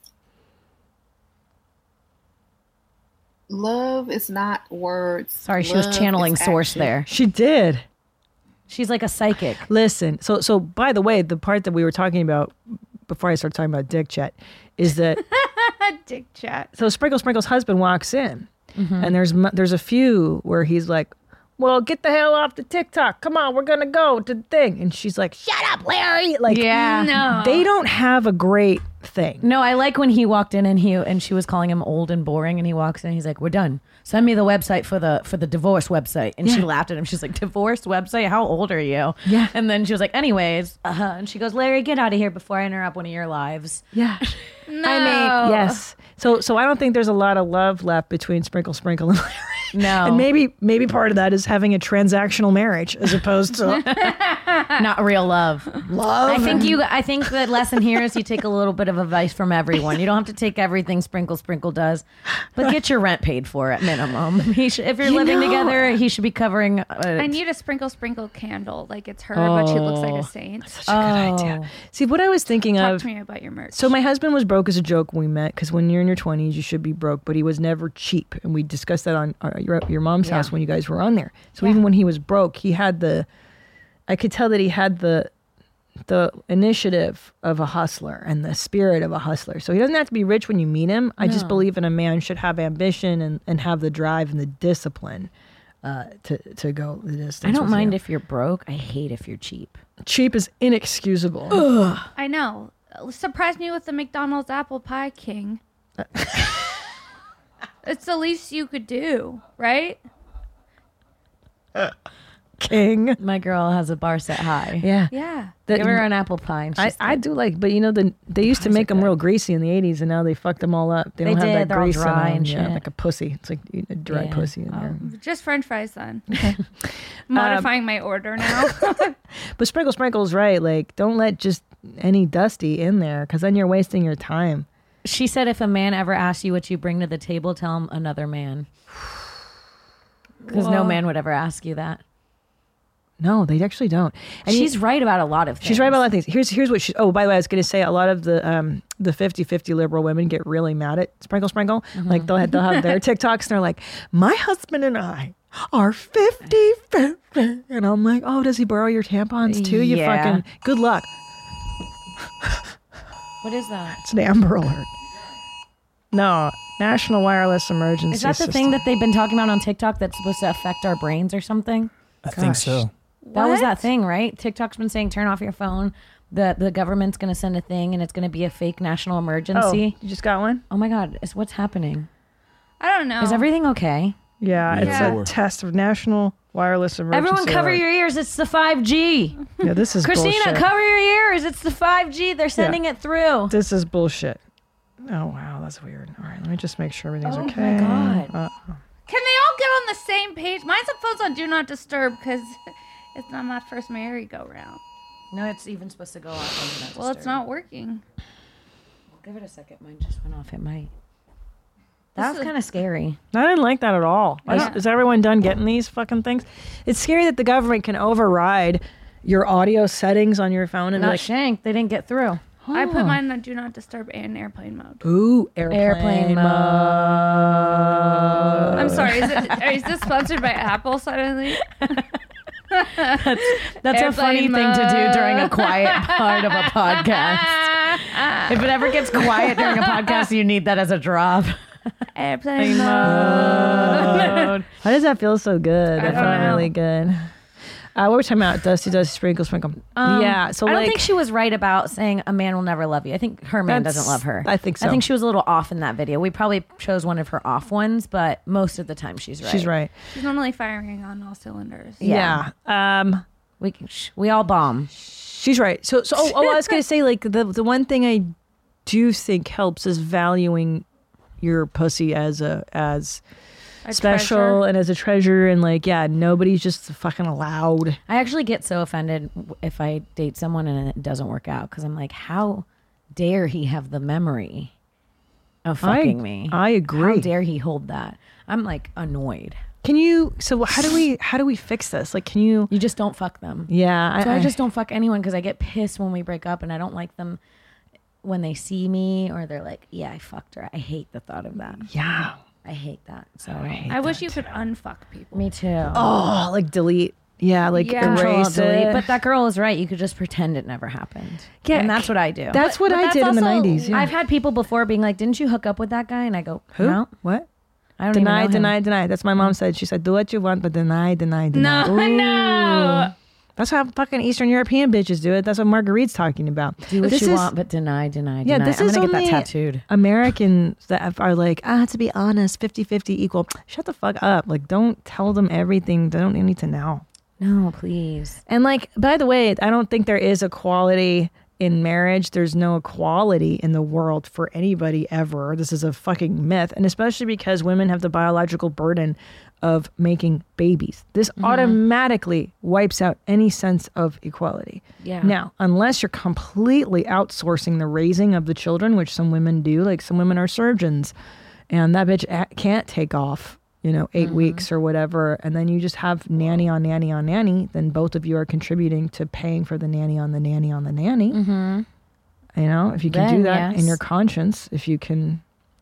[SPEAKER 11] love is not words.
[SPEAKER 5] Sorry, she was channeling Source there.
[SPEAKER 4] She did.
[SPEAKER 5] She's like a psychic.
[SPEAKER 4] Listen, so by the way, the part that we were talking about before I start talking about dick chat is that
[SPEAKER 8] dick chat.
[SPEAKER 4] So Sprinkle Sprinkle's husband walks in, and there's a few where he's like, "Well, get the hell off the TikTok. Come on, we're gonna go to the thing." And she's like, "Shut up, Larry!" Like,
[SPEAKER 8] no,
[SPEAKER 4] they don't have a great thing.
[SPEAKER 5] No, I like when he walked in and she was calling him old and boring, and he walks in, and he's like, "We're done. Send me the website for the divorce website." And she laughed at him. She's like, "Divorce website? How old are you?"
[SPEAKER 4] Yeah.
[SPEAKER 5] And then she was like, "Anyways," and she goes, "Larry, get out of here before I interrupt one of your lives."
[SPEAKER 4] Yeah.
[SPEAKER 8] No.
[SPEAKER 4] I mean, yes. So I don't think there's a lot of love left between Sprinkle Sprinkle and Larry.
[SPEAKER 5] No.
[SPEAKER 4] And maybe part of that is having a transactional marriage as opposed to
[SPEAKER 5] not real love.
[SPEAKER 4] Love.
[SPEAKER 5] I think the lesson here is you take a little bit of advice from everyone. You don't have to take everything Sprinkle Sprinkle does, but get your rent paid for at minimum. If you're living together, he should be covering.
[SPEAKER 8] I need a Sprinkle Sprinkle candle. Like it's her, but she looks like a saint.
[SPEAKER 4] That's such a good idea. See, what I was thinking
[SPEAKER 8] Talk
[SPEAKER 4] of.
[SPEAKER 8] to me about your merch.
[SPEAKER 4] So my husband was broke as a joke when we met, because when you're in your 20s, you should be broke, but he was never cheap. And we discussed that on your mom's house when you guys were on there. So even when he was broke, I could tell that he had the initiative of a hustler and the spirit of a hustler. So he doesn't have to be rich when you meet him. I just believe in a man should have ambition and have the drive and the discipline to go the distance.
[SPEAKER 5] I don't
[SPEAKER 4] with
[SPEAKER 5] mind
[SPEAKER 4] you.
[SPEAKER 5] if you're broke. I hate if you're cheap.
[SPEAKER 4] Cheap is inexcusable.
[SPEAKER 8] I know. Surprise me with the McDonald's apple pie king. It's the least you could do, right?
[SPEAKER 4] King.
[SPEAKER 5] My girl has a bar set high.
[SPEAKER 4] Yeah.
[SPEAKER 8] Yeah.
[SPEAKER 5] Give her an apple pie. And
[SPEAKER 4] I do like, but they used to make them real greasy in the 80s, and now they fucked them all up. They don't have that
[SPEAKER 5] They're all
[SPEAKER 4] grease
[SPEAKER 5] dry
[SPEAKER 4] in them.
[SPEAKER 5] and
[SPEAKER 4] Yeah,
[SPEAKER 5] shit.
[SPEAKER 4] like a pussy. It's like eating a dry pussy in there.
[SPEAKER 8] Just French fries then. Modifying my order now.
[SPEAKER 4] But Sprinkle Sprinkle's right. Like, don't let just any Dusty in there, because then you're wasting your time.
[SPEAKER 5] She said if a man ever asks you what you bring to the table, tell him another man. Because no man would ever ask you that.
[SPEAKER 4] No, they actually don't. And
[SPEAKER 5] she's right about a lot of things.
[SPEAKER 4] She's right about a lot of things. Here's what she. Oh, by the way, I was going to say a lot of the 50-50 liberal women get really mad at Sprinkle. Like they'll have their TikToks and they're like, my husband and I are 50-50. And I'm like, oh, does he borrow your tampons too? You fucking good luck.
[SPEAKER 5] What is that?
[SPEAKER 4] It's an Amber Alert. No, National Wireless Emergency
[SPEAKER 5] Is that the
[SPEAKER 4] System.
[SPEAKER 5] thing that they've been talking about on TikTok that's supposed to affect our brains or something?
[SPEAKER 9] I think so.
[SPEAKER 5] That was that thing, right? TikTok's been saying turn off your phone. The government's going to send a thing and it's going to be a fake national emergency.
[SPEAKER 4] Oh, you just got one?
[SPEAKER 5] Oh my God. What's happening?
[SPEAKER 8] I don't know.
[SPEAKER 5] Is everything okay?
[SPEAKER 4] Yeah, it's a test of National Wireless Emergency
[SPEAKER 5] Everyone cover
[SPEAKER 4] Alert.
[SPEAKER 5] your ears. It's the 5G.
[SPEAKER 4] Yeah, this is
[SPEAKER 5] Christina,
[SPEAKER 4] bullshit.
[SPEAKER 5] cover your ears. It's the 5G. They're sending it through.
[SPEAKER 4] This is bullshit. Oh, wow, that's weird. All right, let me just make sure everything's okay.
[SPEAKER 5] Oh my God.
[SPEAKER 8] Can they all get on the same page? Mine's phone's on Do Not Disturb because it's not my first merry-go-round.
[SPEAKER 5] No, it's even supposed to go off.
[SPEAKER 8] Well, it's not working.
[SPEAKER 5] Well, give it a second. Mine just went off. It might. That was kind of scary.
[SPEAKER 4] I didn't like that at all.
[SPEAKER 5] Yeah.
[SPEAKER 4] Is everyone done getting these fucking things? It's scary that the government can override your audio settings on your phone and
[SPEAKER 5] Not
[SPEAKER 4] like
[SPEAKER 5] shanked. They didn't get through.
[SPEAKER 8] I put mine on Do Not Disturb and airplane mode.
[SPEAKER 4] Ooh, airplane mode.
[SPEAKER 8] I'm sorry. Is this sponsored by Apple suddenly?
[SPEAKER 5] That's a funny thing to do during a quiet part of a podcast. If it ever gets quiet during a podcast, you need that as a drop.
[SPEAKER 8] Airplane mode.
[SPEAKER 4] Why does that feel so good?
[SPEAKER 8] I
[SPEAKER 4] I
[SPEAKER 8] don't
[SPEAKER 4] felt
[SPEAKER 8] know.
[SPEAKER 4] really good. What were we talking about? Dusty, Sprinkle. Yeah, so
[SPEAKER 5] I don't
[SPEAKER 4] like,
[SPEAKER 5] think she was right about saying a man will never love you. I think her man doesn't love her.
[SPEAKER 4] I think so.
[SPEAKER 5] I think she was a little off in that video. We probably chose one of her off ones, but most of the time she's right.
[SPEAKER 4] She's right.
[SPEAKER 8] She's normally firing on all cylinders.
[SPEAKER 5] Yeah. We all bomb.
[SPEAKER 4] She's right. So I was gonna say like the one thing I do think helps is valuing your pussy as a special
[SPEAKER 8] treasure.
[SPEAKER 4] and as a treasure, and like, yeah, nobody's just fucking allowed.
[SPEAKER 5] I actually get so offended if I date someone and it doesn't work out because I'm like, how dare he have the memory of fucking me?
[SPEAKER 4] I agree.
[SPEAKER 5] How dare he hold that? I'm like annoyed.
[SPEAKER 4] Can you? So how do we fix this? Like, can you?
[SPEAKER 5] You just don't fuck them.
[SPEAKER 4] Yeah,
[SPEAKER 5] So I just don't fuck anyone because I get pissed when we break up and I don't like them when they see me or they're like, yeah, I fucked her. I hate the thought of that.
[SPEAKER 4] Yeah.
[SPEAKER 5] I hate that. So
[SPEAKER 8] I wish you could unfuck people.
[SPEAKER 5] Me too.
[SPEAKER 4] Oh, like delete. Yeah, like erase it.
[SPEAKER 5] But that girl is right. You could just pretend it never happened.
[SPEAKER 4] Yeah,
[SPEAKER 5] and that's what I do.
[SPEAKER 4] That's what I did in the 90s. Yeah.
[SPEAKER 5] I've had people before being like, "Didn't you hook up with that guy?" And I go,
[SPEAKER 4] Who?
[SPEAKER 5] No.
[SPEAKER 4] What?
[SPEAKER 5] I don't
[SPEAKER 4] Deny,
[SPEAKER 5] even know him.
[SPEAKER 4] deny. That's my mom said. She said, do what you want, but deny.
[SPEAKER 8] No,
[SPEAKER 4] Ooh.
[SPEAKER 8] no.
[SPEAKER 4] That's how fucking Eastern European bitches do it. That's what Marguerite's talking about.
[SPEAKER 5] Do what
[SPEAKER 4] This
[SPEAKER 5] you
[SPEAKER 4] is-
[SPEAKER 5] want, but deny.
[SPEAKER 4] Yeah, this
[SPEAKER 5] I'm
[SPEAKER 4] is
[SPEAKER 5] gonna get
[SPEAKER 4] only
[SPEAKER 5] that tattooed.
[SPEAKER 4] Americans that are like, to be honest, 50-50 equal. Shut the fuck up. Like, don't tell them everything. They don't need to know.
[SPEAKER 5] No, please.
[SPEAKER 4] And like, by the way, I don't think there is equality in marriage. There's no equality in the world for anybody ever. This is a fucking myth. And especially because women have the biological burden of making babies. This automatically wipes out any sense of equality.
[SPEAKER 5] Yeah.
[SPEAKER 4] Now, unless you're completely outsourcing the raising of the children, which some women do, like some women are surgeons, and that bitch can't take off, 8 weeks or whatever, and then you just have nanny on nanny on nanny, then both of you are contributing to paying for the nanny on the nanny on the nanny.
[SPEAKER 5] Mm-hmm.
[SPEAKER 4] If you can do that in your conscience, if you can,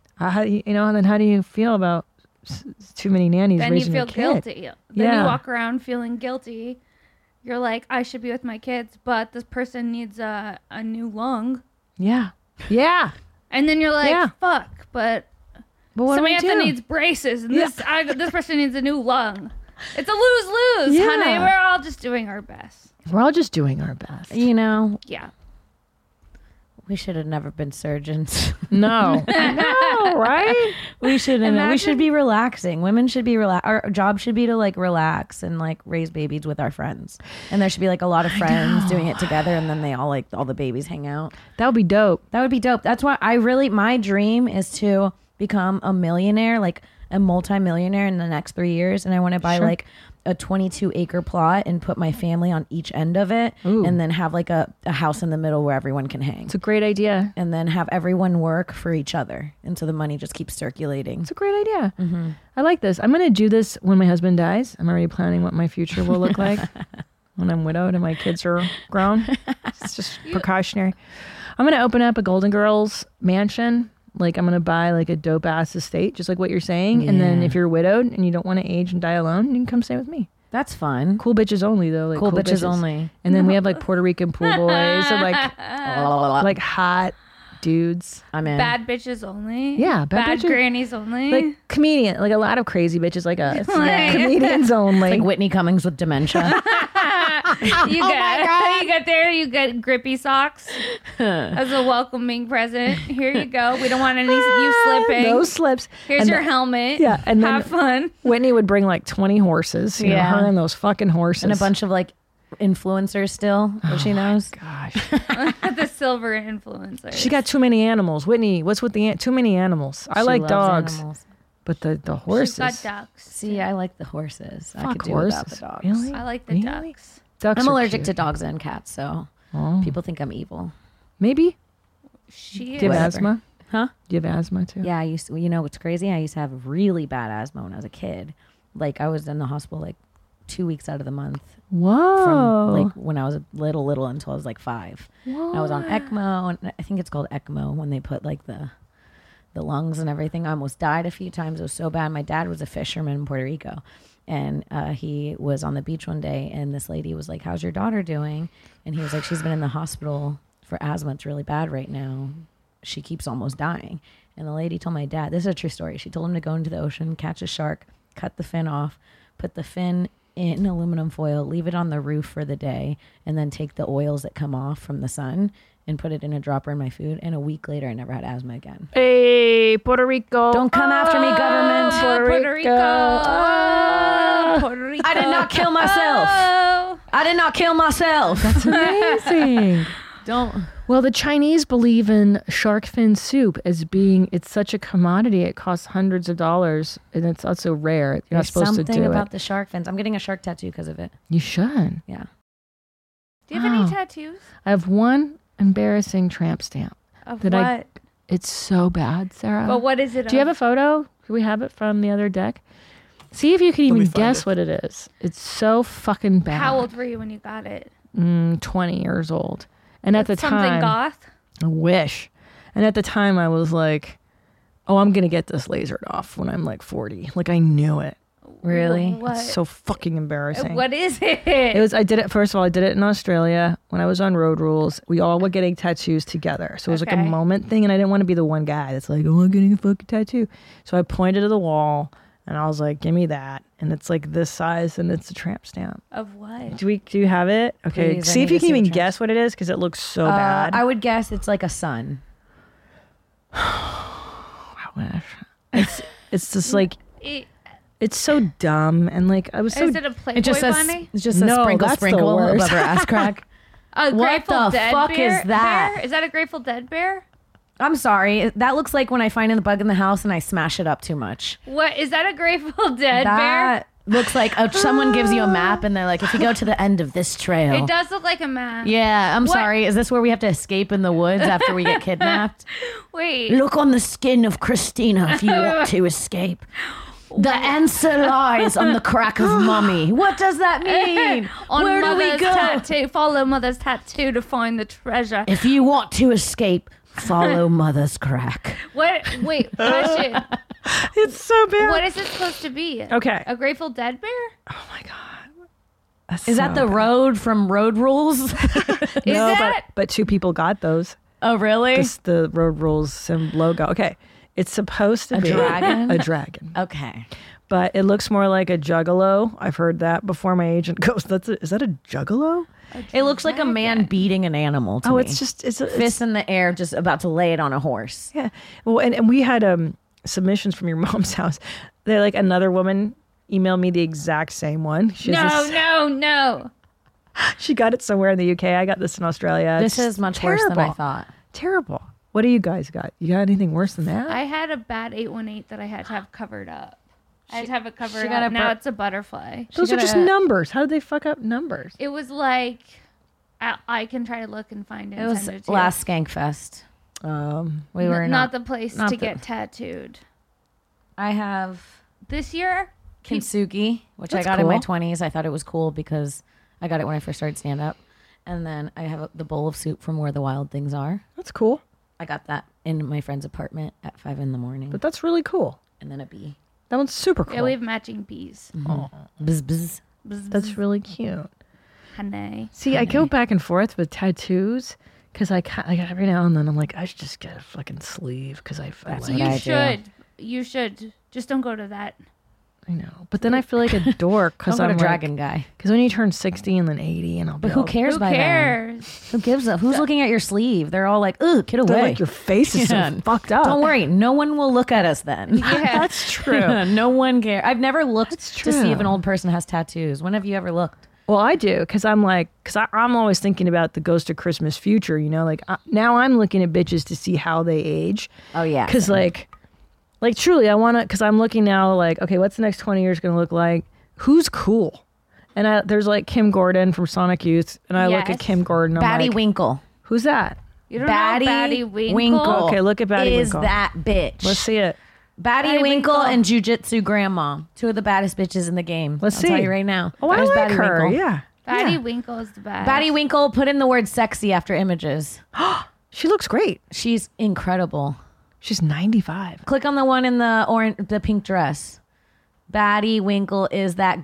[SPEAKER 4] and then how do you feel about too many nannies
[SPEAKER 8] Then you
[SPEAKER 4] raising
[SPEAKER 8] feel
[SPEAKER 4] your kid?
[SPEAKER 8] guilty. Then you walk around feeling guilty. You're like, I should be with my kids, but this person needs a new lung.
[SPEAKER 4] Yeah. Yeah.
[SPEAKER 8] And then you're like,
[SPEAKER 4] Yeah.
[SPEAKER 8] fuck, but
[SPEAKER 4] what do we
[SPEAKER 8] Samantha
[SPEAKER 4] do?
[SPEAKER 8] needs braces, and this person needs a new lung. It's a lose-lose, honey. We're all just doing our best.
[SPEAKER 4] We're all just doing our best.
[SPEAKER 8] Yeah.
[SPEAKER 5] We should have never been surgeons.
[SPEAKER 4] No. No, right?
[SPEAKER 5] We shouldn't. We
[SPEAKER 8] Imagine-
[SPEAKER 5] should be relaxing. Women should be Our job should be to like relax and like raise babies with our friends. And there should be like a lot of friends doing it together, and then they all all the babies hang out.
[SPEAKER 4] That would be dope.
[SPEAKER 5] That would be dope. That's why my dream is to become a millionaire, like a multi-millionaire in the next 3 years, and I want to buy like a 22-acre plot and put my family on each end of it, and then have like a house in the middle where everyone can hang.
[SPEAKER 4] It's a great idea.
[SPEAKER 5] And then have everyone work for each other, and so the money just keeps circulating.
[SPEAKER 4] It's a great idea. I like this. I'm going to do this when my husband dies. I'm already planning what my future will look like when I'm widowed and my kids are grown. It's just precautionary. I'm going to open up a Golden Girls mansion. Like, I'm going to buy like a dope ass estate, just like what you're saying. And then if you're widowed and you don't want to age and die alone, you can come stay with me.
[SPEAKER 5] That's fun.
[SPEAKER 4] Cool bitches only, though. Like
[SPEAKER 5] cool bitches only.
[SPEAKER 4] And then we have like Puerto Rican pool boys and like hot dudes.
[SPEAKER 5] I'm in.
[SPEAKER 8] Bad bitches only.
[SPEAKER 4] Yeah,
[SPEAKER 8] bad
[SPEAKER 4] bitches.
[SPEAKER 8] grannies only.
[SPEAKER 4] Like comedian, like a lot of crazy bitches like us. Comedians only.
[SPEAKER 5] Like Whitney Cummings with dementia.
[SPEAKER 8] You get grippy socks as a welcoming present. Here you go. We don't want any you slipping.
[SPEAKER 4] No slips.
[SPEAKER 8] Here's your helmet.
[SPEAKER 4] Yeah, and then
[SPEAKER 8] have fun.
[SPEAKER 4] Whitney would bring like 20 horses. You know, her and those fucking horses.
[SPEAKER 5] And a bunch of like influencers still that she knows.
[SPEAKER 4] Gosh.
[SPEAKER 8] The silver influencer.
[SPEAKER 4] She got too many animals. Whitney, what's with the too many animals? I like dogs. Animals. But the horses.
[SPEAKER 8] She's got ducks.
[SPEAKER 5] See, I like the horses.
[SPEAKER 4] Fuck
[SPEAKER 5] I could do
[SPEAKER 4] horses.
[SPEAKER 5] without the dogs.
[SPEAKER 4] Really?
[SPEAKER 8] I like the ducks.
[SPEAKER 5] I'm allergic to dogs and cats, so people think I'm evil.
[SPEAKER 4] Maybe.
[SPEAKER 8] She
[SPEAKER 4] Do you have asthma?
[SPEAKER 5] Huh?
[SPEAKER 4] Do you have asthma too?
[SPEAKER 5] Yeah, I used to. You know what's crazy? I used to have really bad asthma when I was a kid. Like, I was in the hospital like 2 weeks out of the month.
[SPEAKER 4] Whoa.
[SPEAKER 5] From like when I was little until I was like 5. I was on ECMO, and I think it's called ECMO when they put like the lungs and everything. I almost died a few times. It was so bad. My dad was a fisherman in Puerto Rico. And he was on the beach one day, and this lady was like, "How's your daughter doing?" And he was like, "She's been in the hospital for asthma. It's really bad right now. She keeps almost dying." And the lady told my dad, this is a true story. She told him to go into the ocean, catch a shark, cut the fin off, put the fin in aluminum foil, leave it on the roof for the day, and then take the oils that come off from the sun and put it in a dropper in my food. And a week later, I never had asthma again.
[SPEAKER 4] Hey, Puerto Rico.
[SPEAKER 5] Don't come after me, government.
[SPEAKER 8] Puerto Rico. Puerto Rico.
[SPEAKER 5] I did not kill myself. I did not kill myself.
[SPEAKER 4] That's amazing. Well, the Chinese believe in shark fin soup as being, it's such a commodity. It costs hundreds of dollars, and it's also rare. You're not supposed to do it.
[SPEAKER 5] Something about the shark fins. I'm getting a shark tattoo because of it.
[SPEAKER 4] You should.
[SPEAKER 5] Yeah.
[SPEAKER 8] Do you have any tattoos?
[SPEAKER 4] I have one embarrassing tramp stamp.
[SPEAKER 8] Of what?
[SPEAKER 4] It's so bad, Sarah.
[SPEAKER 8] But what is it?
[SPEAKER 4] Do you have a photo? Do we have it from the other deck? See if you can even guess what it is. It's so fucking bad.
[SPEAKER 8] How old were you when you got it?
[SPEAKER 4] 20 years old. And at the time,
[SPEAKER 8] something goth?
[SPEAKER 4] I wish. And at the time I was like, oh, I'm going to get this lasered off when I'm like 40. Like, I knew it.
[SPEAKER 5] Really?
[SPEAKER 8] What?
[SPEAKER 4] It's so fucking embarrassing.
[SPEAKER 8] What is it?
[SPEAKER 4] I did it, first of all, I did it in Australia when I was on Road Rules. We all were getting tattoos together. So it was like a moment thing, and I didn't want to be the one guy that's like, oh, I'm getting a fucking tattoo. So I pointed to the wall, and I was like, give me that. And it's like this size, and it's a tramp stamp.
[SPEAKER 8] Of what?
[SPEAKER 4] Do you have it? Okay,
[SPEAKER 5] Please,
[SPEAKER 4] see if you can even guess what it is, because it looks so bad.
[SPEAKER 5] I would guess it's like a sun.
[SPEAKER 4] It's just like... It's so dumb, and like I was so.
[SPEAKER 8] Is it a Playboy bunny?
[SPEAKER 5] It's just a sprinkle above her ass crack.
[SPEAKER 8] A Grateful Dead
[SPEAKER 5] fuck
[SPEAKER 8] bear?
[SPEAKER 5] is that?
[SPEAKER 8] Bear? Is that a Grateful Dead bear?
[SPEAKER 5] I'm sorry. That looks like when I find a bug in the house and I smash it up too much.
[SPEAKER 8] What is that? A Grateful Dead
[SPEAKER 5] That looks like someone gives you a map and they're like, if you go to the end of this trail.
[SPEAKER 8] bear? It does look like a map.
[SPEAKER 5] Yeah, I'm sorry. Is this where we have to escape in the woods after we get kidnapped?
[SPEAKER 8] Wait.
[SPEAKER 5] Look on the skin of Christina if you want to escape. The answer lies on the crack of mummy. What does that mean?
[SPEAKER 8] Where do we go? Tattoo. Follow mother's tattoo to find the treasure.
[SPEAKER 5] If you want to escape, follow mother's crack.
[SPEAKER 8] What? Wait, question.
[SPEAKER 4] It's so bad.
[SPEAKER 8] What is it supposed to be?
[SPEAKER 4] Okay.
[SPEAKER 8] A Grateful Dead bear?
[SPEAKER 4] Oh my god.
[SPEAKER 5] Is that the road from Road Rules?
[SPEAKER 4] No, but two people got those.
[SPEAKER 5] Oh, really?
[SPEAKER 4] The Road Rules logo. Okay. It's supposed to be
[SPEAKER 5] dragon?
[SPEAKER 4] a dragon.
[SPEAKER 5] Okay.
[SPEAKER 4] But it looks more like a juggalo. I've heard that before. My agent goes, is that a juggalo?
[SPEAKER 5] It looks like a man beating an animal to me.
[SPEAKER 4] It's just it's
[SPEAKER 5] fist in the air, just about to lay it on a horse.
[SPEAKER 4] Yeah. Well, and we had submissions from your mom's house. They're like, another woman emailed me the exact same one.
[SPEAKER 8] No.
[SPEAKER 4] She got it somewhere in the UK. I got this in Australia.
[SPEAKER 5] This is much worse than I thought.
[SPEAKER 4] Terrible. What do you guys got? You got anything worse than that?
[SPEAKER 8] I had a bad 818 that I had to have covered up. I'd have it covered
[SPEAKER 5] she got
[SPEAKER 8] up.
[SPEAKER 5] a
[SPEAKER 8] Now
[SPEAKER 5] bur-
[SPEAKER 8] it's a butterfly.
[SPEAKER 4] Those are just numbers. How did they fuck up numbers?
[SPEAKER 8] It was like, I can try to look and find it.
[SPEAKER 5] It
[SPEAKER 8] and
[SPEAKER 5] was
[SPEAKER 8] send it to you.
[SPEAKER 5] last Skankfest. We were
[SPEAKER 8] not the place to get tattooed.
[SPEAKER 5] I have
[SPEAKER 8] This year,
[SPEAKER 5] Kintsugi, which
[SPEAKER 4] That's
[SPEAKER 5] I got in my
[SPEAKER 4] cool.
[SPEAKER 5] 20s. I thought it was cool because I got it when I first started stand up. And then I have the bowl of soup from Where the Wild Things Are.
[SPEAKER 4] That's cool.
[SPEAKER 5] I got that in my friend's apartment at 5 a.m.
[SPEAKER 4] But that's really cool.
[SPEAKER 5] And then a bee.
[SPEAKER 4] That one's super cool.
[SPEAKER 8] yeah, we have matching bees.
[SPEAKER 5] Bzz, bzz.
[SPEAKER 4] That's really cute.
[SPEAKER 8] Honey.
[SPEAKER 4] See, I go back and forth with tattoos because I every now and then I'm like, I should just get a fucking sleeve because I like
[SPEAKER 8] You
[SPEAKER 5] I do.
[SPEAKER 8] should. You should. Just don't go to that.
[SPEAKER 4] I know, but then I feel like a dork because
[SPEAKER 5] Don't go
[SPEAKER 4] I'm
[SPEAKER 5] to Dragon Guy.
[SPEAKER 4] Because when you turn 60 and then 80, and I'll be
[SPEAKER 5] But who
[SPEAKER 4] all-
[SPEAKER 5] cares
[SPEAKER 8] Who
[SPEAKER 5] by then?
[SPEAKER 8] cares?
[SPEAKER 5] Who gives a? Who's looking at your sleeve? They're all like, "Ugh, get away!"
[SPEAKER 4] They're like, your face is
[SPEAKER 5] Yeah.
[SPEAKER 4] so fucked up.
[SPEAKER 5] Don't worry, no one will look at us then.
[SPEAKER 8] Yeah.
[SPEAKER 4] That's true.
[SPEAKER 5] No one cares. I've never looked
[SPEAKER 4] That's
[SPEAKER 5] to see if
[SPEAKER 4] true.
[SPEAKER 5] an old person has tattoos. When have you ever looked?
[SPEAKER 4] Well, I do because I'm always thinking about the Ghost of Christmas Future. You know, now I'm looking at bitches to see how they age.
[SPEAKER 5] Oh yeah,
[SPEAKER 4] Because like truly, I want to. Because I'm looking now, like, okay, what's the next 20 years going to look like? Who's cool? And there's like Kim Gordon from Sonic Youth, and I look
[SPEAKER 8] Yes.
[SPEAKER 4] at Kim Gordon. I'm
[SPEAKER 5] Batty
[SPEAKER 4] like,
[SPEAKER 5] Winkle.
[SPEAKER 4] who's that?
[SPEAKER 8] You don't know Batty Winkle?
[SPEAKER 4] Okay, look at Batty
[SPEAKER 5] is
[SPEAKER 4] Winkle.
[SPEAKER 5] that bitch.
[SPEAKER 4] Let's see it.
[SPEAKER 5] Batty,
[SPEAKER 8] Batty
[SPEAKER 5] Winkle,
[SPEAKER 8] Winkle.
[SPEAKER 5] and Jujitsu Grandma, two of the baddest bitches in the game.
[SPEAKER 4] Let's
[SPEAKER 5] I'll
[SPEAKER 4] see.
[SPEAKER 5] tell you right now.
[SPEAKER 4] Oh, I
[SPEAKER 5] There's
[SPEAKER 4] like
[SPEAKER 5] Batty
[SPEAKER 4] her.
[SPEAKER 5] Winkle.
[SPEAKER 4] Yeah.
[SPEAKER 8] Batty
[SPEAKER 4] Yeah.
[SPEAKER 8] Winkle is the best.
[SPEAKER 5] Batty Winkle, put in the word sexy after images.
[SPEAKER 4] She looks great.
[SPEAKER 5] She's incredible.
[SPEAKER 4] She's 95.
[SPEAKER 5] Click on the one in the pink dress. Batty Winkle is that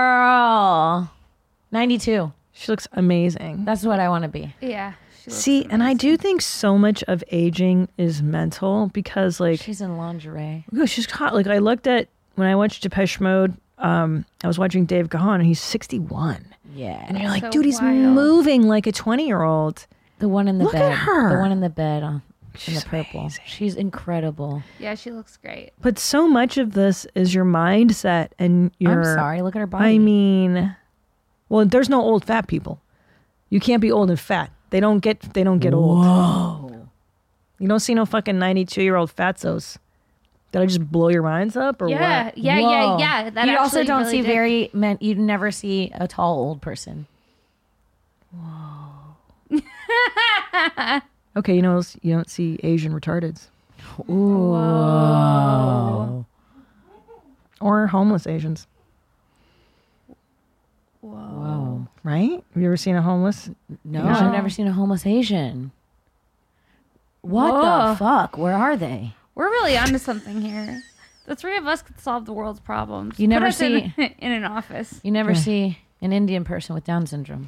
[SPEAKER 5] girl. 92.
[SPEAKER 4] She looks amazing.
[SPEAKER 5] That's what I want to be.
[SPEAKER 8] Yeah. she looks
[SPEAKER 4] See, and I
[SPEAKER 8] amazing.
[SPEAKER 4] do think so much of aging is mental because, like,
[SPEAKER 5] She's in lingerie.
[SPEAKER 4] oh, she's hot. Like, I looked at when I watched Depeche Mode. I was watching Dave Gahan, and he's 61,
[SPEAKER 5] Yeah.
[SPEAKER 4] and you're like,
[SPEAKER 8] So
[SPEAKER 4] dude, he's
[SPEAKER 8] wild.
[SPEAKER 4] moving like a 20-year-old.
[SPEAKER 5] The one in the
[SPEAKER 4] Look
[SPEAKER 5] bed.
[SPEAKER 4] at her.
[SPEAKER 5] The one in the bed in
[SPEAKER 4] She's
[SPEAKER 5] the purple.
[SPEAKER 4] amazing.
[SPEAKER 5] She's incredible.
[SPEAKER 8] Yeah, she looks great.
[SPEAKER 4] But so much of this is your mindset and your.
[SPEAKER 5] I'm sorry. Look at her body.
[SPEAKER 4] I mean, well, there's no old fat people. You can't be old and fat. They don't get old.
[SPEAKER 5] Whoa.
[SPEAKER 4] You don't see no fucking 92-year-old fatzos. Did I just blow your minds up or
[SPEAKER 8] Yeah,
[SPEAKER 4] what?
[SPEAKER 8] yeah,
[SPEAKER 5] Whoa.
[SPEAKER 8] yeah. That
[SPEAKER 5] you also
[SPEAKER 8] actually
[SPEAKER 5] don't
[SPEAKER 8] really
[SPEAKER 5] see
[SPEAKER 8] did.
[SPEAKER 5] you never see a tall old person.
[SPEAKER 4] Okay, you don't see Asian retardeds
[SPEAKER 8] Whoa.
[SPEAKER 4] or homeless Asians,
[SPEAKER 5] Whoa.
[SPEAKER 4] right? Have you ever seen a homeless?
[SPEAKER 5] No,
[SPEAKER 4] Asian?
[SPEAKER 5] I've never seen a homeless Asian. What
[SPEAKER 8] Whoa.
[SPEAKER 5] the fuck? Where are they?
[SPEAKER 8] We're really onto something here. The three of us could solve the world's problems.
[SPEAKER 5] You
[SPEAKER 8] Put
[SPEAKER 5] never
[SPEAKER 8] us in,
[SPEAKER 5] see-
[SPEAKER 8] in an office.
[SPEAKER 5] You never see an Indian person with Down syndrome.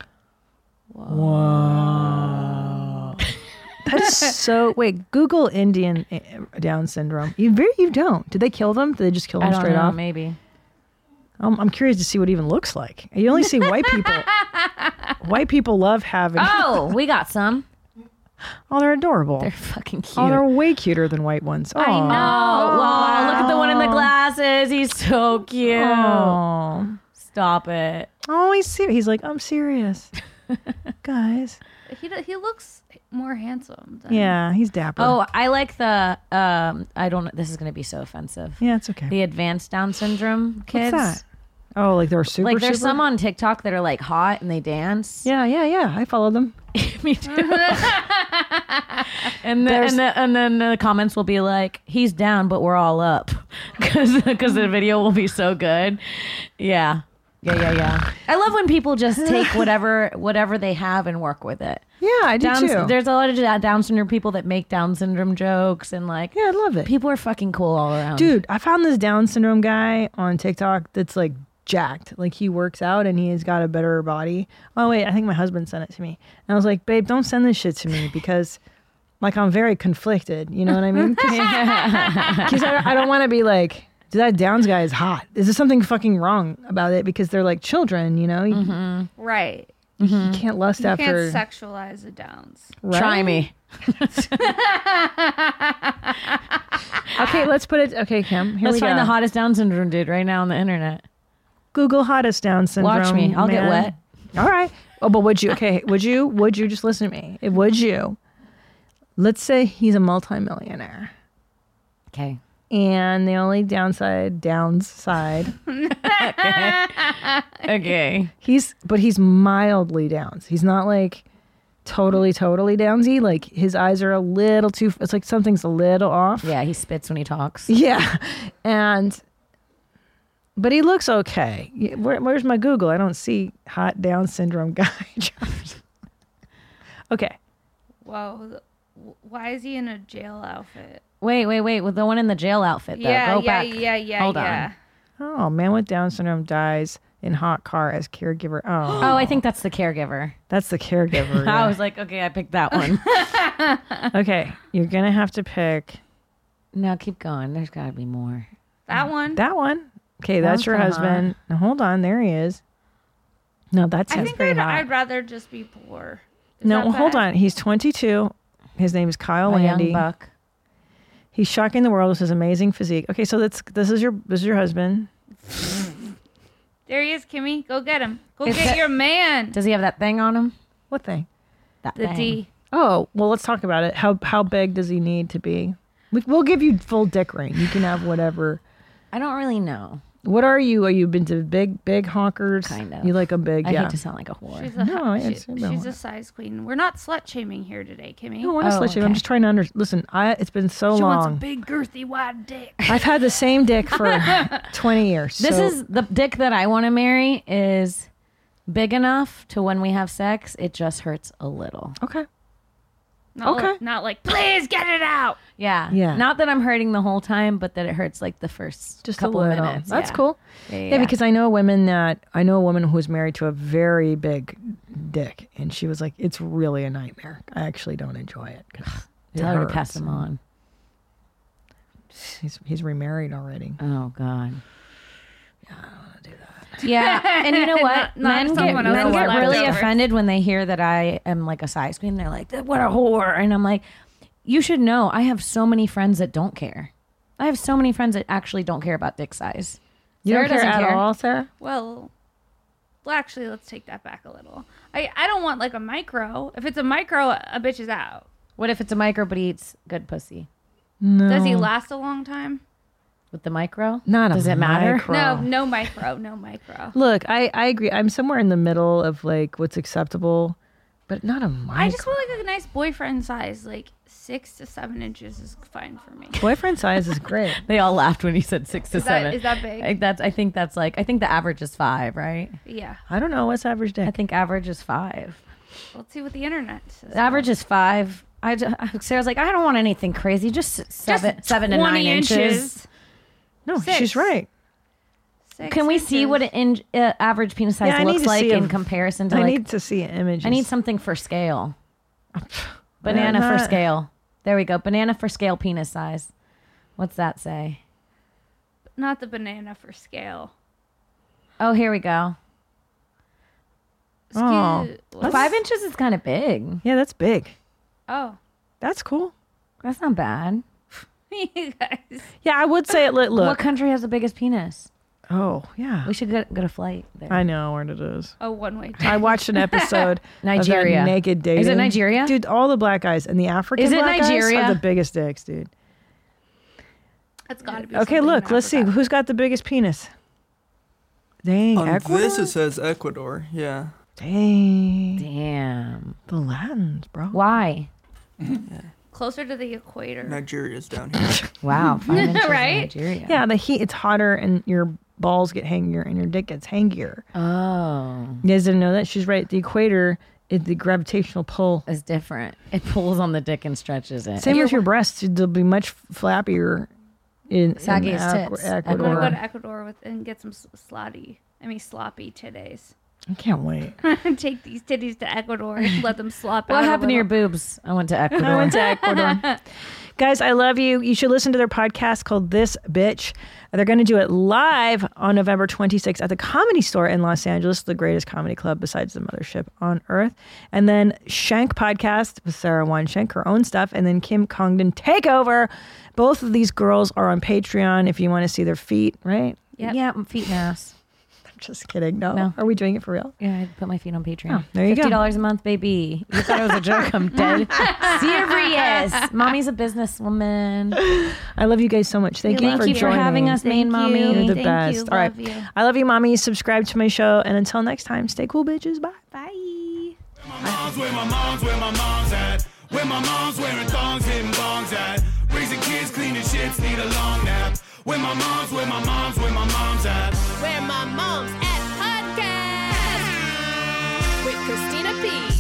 [SPEAKER 4] Whoa. That's so. Wait, Google Indian Down syndrome. You don't. Did they kill them? Did they just kill them
[SPEAKER 5] I don't
[SPEAKER 4] straight
[SPEAKER 5] know.
[SPEAKER 4] off?
[SPEAKER 5] Maybe.
[SPEAKER 4] I'm curious to see what it even looks like. You only see white people. White people love having.
[SPEAKER 5] Oh, we got some.
[SPEAKER 4] Oh, they're adorable.
[SPEAKER 5] They're fucking cute.
[SPEAKER 4] Oh, they're way cuter than white ones. Oh,
[SPEAKER 8] I know.
[SPEAKER 5] Oh, wow. Look at the one in the glasses. He's so cute.
[SPEAKER 4] Oh,
[SPEAKER 5] Stop it.
[SPEAKER 4] oh, he's serious. He's like, I'm serious, guys.
[SPEAKER 8] He looks more handsome. Than,
[SPEAKER 4] Yeah, he's dapper.
[SPEAKER 5] Oh, I like the, I don't know. This is going to be so offensive.
[SPEAKER 4] yeah, it's okay.
[SPEAKER 5] The advanced Down syndrome kids.
[SPEAKER 4] What's that? Oh, like they're super.
[SPEAKER 5] Like there's
[SPEAKER 4] super?
[SPEAKER 5] some on TikTok that are like hot and they dance.
[SPEAKER 4] Yeah. I follow them.
[SPEAKER 5] Me too. and then the comments will be like, "He's down, but we're all up," because the video will be so good. Yeah. I love when people just take whatever they have and work with it.
[SPEAKER 4] Yeah, I do too.
[SPEAKER 5] There's a lot of Down syndrome people that make Down syndrome jokes and like.
[SPEAKER 4] Yeah, I love it.
[SPEAKER 5] People are fucking cool all around.
[SPEAKER 4] Dude, I found this Down syndrome guy on TikTok that's like jacked. Like he works out and he's got a better body. Oh wait, I think my husband sent it to me. And I was like, babe, don't send this shit to me because like I'm very conflicted. You know what I mean? Because I don't want to be like, dude, that Downs guy is hot. Is there something fucking wrong about it? Because they're like children, you know?
[SPEAKER 8] Right.
[SPEAKER 4] You can't lust
[SPEAKER 8] You
[SPEAKER 4] after.
[SPEAKER 8] can't sexualize the Downs.
[SPEAKER 4] Right?
[SPEAKER 5] Try me.
[SPEAKER 4] Okay, let's put it. Okay, Kim. Here
[SPEAKER 5] Let's
[SPEAKER 4] we
[SPEAKER 5] find
[SPEAKER 4] go.
[SPEAKER 5] the hottest Down syndrome dude right now on the internet.
[SPEAKER 4] Google hottest Down syndrome.
[SPEAKER 5] Watch me. I'll get
[SPEAKER 4] man.
[SPEAKER 5] wet.
[SPEAKER 4] All right. Oh, but would you? Okay. Would you just listen to me? Would you? Let's say he's a multimillionaire
[SPEAKER 5] Okay.
[SPEAKER 4] and the only downside.
[SPEAKER 5] Okay.
[SPEAKER 4] He's mildly Downs. He's not like totally Downsy. Like his eyes are a little too. It's like something's a little off.
[SPEAKER 5] Yeah, he spits when he talks.
[SPEAKER 4] Yeah, but he looks okay. Where's my Google? I don't see hot Down syndrome guy. Okay.
[SPEAKER 8] Whoa. Why is he in a jail outfit?
[SPEAKER 5] Wait. With the one in the jail outfit, though.
[SPEAKER 8] Yeah,
[SPEAKER 5] Go
[SPEAKER 8] yeah,
[SPEAKER 5] back.
[SPEAKER 8] yeah.
[SPEAKER 5] Hold on.
[SPEAKER 4] Oh, man with Down syndrome dies in hot car as caregiver.
[SPEAKER 5] Oh, I think that's the caregiver.
[SPEAKER 4] That's the caregiver.
[SPEAKER 5] I
[SPEAKER 4] yeah.
[SPEAKER 5] was like, okay, I picked that one.
[SPEAKER 4] Okay, you're gonna have to pick
[SPEAKER 5] No, keep going. There's got to be more.
[SPEAKER 8] That one.
[SPEAKER 4] that one. Okay,
[SPEAKER 5] That
[SPEAKER 4] that's
[SPEAKER 5] one's
[SPEAKER 4] your
[SPEAKER 5] kinda
[SPEAKER 4] husband. Now hold on, there he is. No, that's
[SPEAKER 8] I think
[SPEAKER 4] pretty hot.
[SPEAKER 8] I'd rather just be poor. Is
[SPEAKER 4] No,
[SPEAKER 8] that
[SPEAKER 4] well, hold
[SPEAKER 8] bad?
[SPEAKER 4] on. He's 22. His name is Kyle
[SPEAKER 5] A young
[SPEAKER 4] Landy.
[SPEAKER 5] buck.
[SPEAKER 4] He's shocking the world with his amazing physique. Okay, so this is your husband.
[SPEAKER 8] There he is, Kimmy. Go get him. Go
[SPEAKER 5] Is
[SPEAKER 8] get
[SPEAKER 5] that-
[SPEAKER 8] your man.
[SPEAKER 5] Does he have that thing on him?
[SPEAKER 4] What thing?
[SPEAKER 5] That
[SPEAKER 8] The
[SPEAKER 5] thing.
[SPEAKER 8] D.
[SPEAKER 4] Oh, well, let's talk about it. How big does he need to be? We'll give you full dick ring. You can have whatever.
[SPEAKER 5] I don't really know.
[SPEAKER 4] What are you? Are you been to big honkers?
[SPEAKER 5] Kind of.
[SPEAKER 4] You like them big?
[SPEAKER 5] I
[SPEAKER 4] yeah.
[SPEAKER 5] hate to sound like a whore.
[SPEAKER 8] She's a,
[SPEAKER 4] No,
[SPEAKER 8] she-
[SPEAKER 4] it's- no.
[SPEAKER 8] she's a size queen. We're not slut shaming here today, Kimmy.
[SPEAKER 4] No, honestly,
[SPEAKER 5] okay.
[SPEAKER 4] I'm just trying to listen. It's been so
[SPEAKER 8] She wants a
[SPEAKER 4] long.
[SPEAKER 8] big, girthy, wide dick.
[SPEAKER 4] I've had the same dick for 20 years.
[SPEAKER 5] This
[SPEAKER 4] so-
[SPEAKER 5] is the dick that I want to marry is big enough to when we have sex, it just hurts a little.
[SPEAKER 4] okay.
[SPEAKER 8] Not
[SPEAKER 4] Okay.
[SPEAKER 8] Like, not like, please get it out.
[SPEAKER 5] Yeah.
[SPEAKER 4] Yeah.
[SPEAKER 5] Not that I'm hurting the whole time, but that it hurts like the first
[SPEAKER 4] Just
[SPEAKER 5] couple
[SPEAKER 4] a
[SPEAKER 5] of
[SPEAKER 4] little.
[SPEAKER 5] minutes.
[SPEAKER 4] That's
[SPEAKER 5] Yeah.
[SPEAKER 4] cool.
[SPEAKER 5] Yeah,
[SPEAKER 4] Because I know a woman who was married to a very big dick, and she was like, "It's really a nightmare. I actually don't enjoy it." 'Cause it
[SPEAKER 5] Tell her to
[SPEAKER 4] hurts."
[SPEAKER 5] pass them on.
[SPEAKER 4] He's remarried already.
[SPEAKER 5] Oh God. Yeah, and you know what?
[SPEAKER 8] Not
[SPEAKER 5] men
[SPEAKER 8] someone
[SPEAKER 5] get
[SPEAKER 8] else's
[SPEAKER 5] really
[SPEAKER 8] leftovers.
[SPEAKER 5] offended when they hear that I am like a size queen. They're like, "What a whore!" And I'm like, "You should know. I have so many friends that don't care. I have so many friends that actually don't care about dick size.
[SPEAKER 4] You
[SPEAKER 5] Sarah
[SPEAKER 4] don't care
[SPEAKER 5] doesn't
[SPEAKER 4] at
[SPEAKER 5] care.
[SPEAKER 4] all, Sarah?
[SPEAKER 8] Well, actually, let's take that back a little. I don't want like a micro. If it's a micro, a bitch is out.
[SPEAKER 5] What if it's a micro but he eats good pussy
[SPEAKER 4] No.
[SPEAKER 8] Does he last a long time?
[SPEAKER 5] with the micro?
[SPEAKER 4] Not a
[SPEAKER 5] Does it matter?
[SPEAKER 4] micro.
[SPEAKER 8] No micro. No micro.
[SPEAKER 4] Look, I agree. I'm somewhere in the middle of like what's acceptable, but not a micro.
[SPEAKER 8] I just want like a nice boyfriend size, like 6 to 7 inches is fine for me.
[SPEAKER 4] Boyfriend size is great.
[SPEAKER 5] They all laughed when he said 6 to
[SPEAKER 8] Is
[SPEAKER 5] 7.
[SPEAKER 8] that big?
[SPEAKER 5] I think the average is 5, right?
[SPEAKER 8] Yeah.
[SPEAKER 4] I don't know what's average dick.
[SPEAKER 5] I think average is 5.
[SPEAKER 8] Let's see what the internet says.
[SPEAKER 5] The average is 5. Sarah's like, I don't want anything crazy. Just 7 to 9
[SPEAKER 8] 20
[SPEAKER 5] inches.
[SPEAKER 4] No,
[SPEAKER 8] 6.
[SPEAKER 4] she's right.
[SPEAKER 8] 6
[SPEAKER 5] Can we see
[SPEAKER 8] inches.
[SPEAKER 5] what an average penis size
[SPEAKER 4] Yeah, I need
[SPEAKER 5] looks
[SPEAKER 4] to
[SPEAKER 5] like
[SPEAKER 4] see
[SPEAKER 5] in
[SPEAKER 4] a-
[SPEAKER 5] comparison to
[SPEAKER 4] I
[SPEAKER 5] like?
[SPEAKER 4] need to see images.
[SPEAKER 5] I need something for scale. Banana for
[SPEAKER 4] Not-
[SPEAKER 5] scale. There we go. Banana for scale penis size. What's that say?
[SPEAKER 8] Not the banana for scale.
[SPEAKER 5] Oh, here we go.
[SPEAKER 4] Oh,
[SPEAKER 8] Excuse-
[SPEAKER 5] 5 inches is kind of big.
[SPEAKER 4] Yeah, that's big.
[SPEAKER 8] Oh.
[SPEAKER 4] That's cool.
[SPEAKER 5] That's not bad.
[SPEAKER 8] You guys.
[SPEAKER 4] Yeah, I would say it. Look.
[SPEAKER 5] What country has the biggest penis?
[SPEAKER 4] Oh, yeah.
[SPEAKER 5] We should get a flight there.
[SPEAKER 4] I know where it is.
[SPEAKER 8] Oh, one-way.
[SPEAKER 4] I watched an episode
[SPEAKER 5] Nigeria.
[SPEAKER 4] of that Naked Dating.
[SPEAKER 5] Is it Nigeria?
[SPEAKER 4] Dude, all the black guys and the African
[SPEAKER 5] Is it
[SPEAKER 4] black
[SPEAKER 5] Nigeria?
[SPEAKER 4] guys have the biggest dicks, dude.
[SPEAKER 8] That's got to be.
[SPEAKER 4] Okay,
[SPEAKER 8] something
[SPEAKER 4] look,
[SPEAKER 8] in
[SPEAKER 4] let's see.
[SPEAKER 8] Africa.
[SPEAKER 4] Who's got the biggest penis? Dang,
[SPEAKER 1] On
[SPEAKER 4] Ecuador?
[SPEAKER 1] this it says Ecuador. Yeah.
[SPEAKER 4] Dang.
[SPEAKER 5] Damn.
[SPEAKER 4] The Latins, bro.
[SPEAKER 5] Why?
[SPEAKER 8] Closer to the equator.
[SPEAKER 1] Nigeria's down here.
[SPEAKER 5] Wow. 5 inches in
[SPEAKER 8] Right?
[SPEAKER 5] Nigeria.
[SPEAKER 4] Yeah, the heat, it's hotter and your balls get hangier and your dick gets hangier.
[SPEAKER 5] Oh.
[SPEAKER 4] You guys didn't know that? She's right. The equator, the gravitational pull.
[SPEAKER 5] It's different. It pulls on the dick and stretches it.
[SPEAKER 4] Same with your breasts. They'll be much flappier in
[SPEAKER 5] Saggy as tits.
[SPEAKER 8] I'm gonna go
[SPEAKER 4] Ecuador.
[SPEAKER 8] to Ecuador and get some sloppy titties.
[SPEAKER 4] I can't wait.
[SPEAKER 8] Take these titties to Ecuador and let them slop out.
[SPEAKER 5] What
[SPEAKER 8] a
[SPEAKER 5] happened to your
[SPEAKER 8] little.
[SPEAKER 5] boobs? I went to Ecuador.
[SPEAKER 4] I went to Ecuador. Guys, I love you. You should listen to their podcast called This Bitch. They're going to do it live on November 26th at the Comedy Store in Los Angeles, the greatest comedy club besides the mothership on earth. And then Shank Podcast with Sarah Weinschenk, her own stuff. And then Kim Congdon Takeover. Both of these girls are on Patreon if you want to see their feet, right?
[SPEAKER 5] Yeah, feet and ass.
[SPEAKER 4] Just kidding. No. Are we doing it for real?
[SPEAKER 5] Yeah, I put my feet on Patreon.
[SPEAKER 4] Oh, there you go.
[SPEAKER 5] $50 a month, baby. You thought it was a joke. I'm dead serious. Mommy's a businesswoman.
[SPEAKER 4] I love you guys so much. Thank you for
[SPEAKER 5] having us, Maine Mommy.
[SPEAKER 4] You're the
[SPEAKER 8] Thank
[SPEAKER 4] best.
[SPEAKER 8] you.
[SPEAKER 4] All right.
[SPEAKER 8] Love you.
[SPEAKER 4] I love you, Mommy. Subscribe to my show. And until next time, stay cool, bitches. Bye.
[SPEAKER 8] Bye.
[SPEAKER 2] Where my mom's at. Where my mom's wearing thongs, hitting bongs at. Raising kids, cleaning shits, need a long nap. Where my mom's at.
[SPEAKER 3] Where my mom's at podcast with Christina P.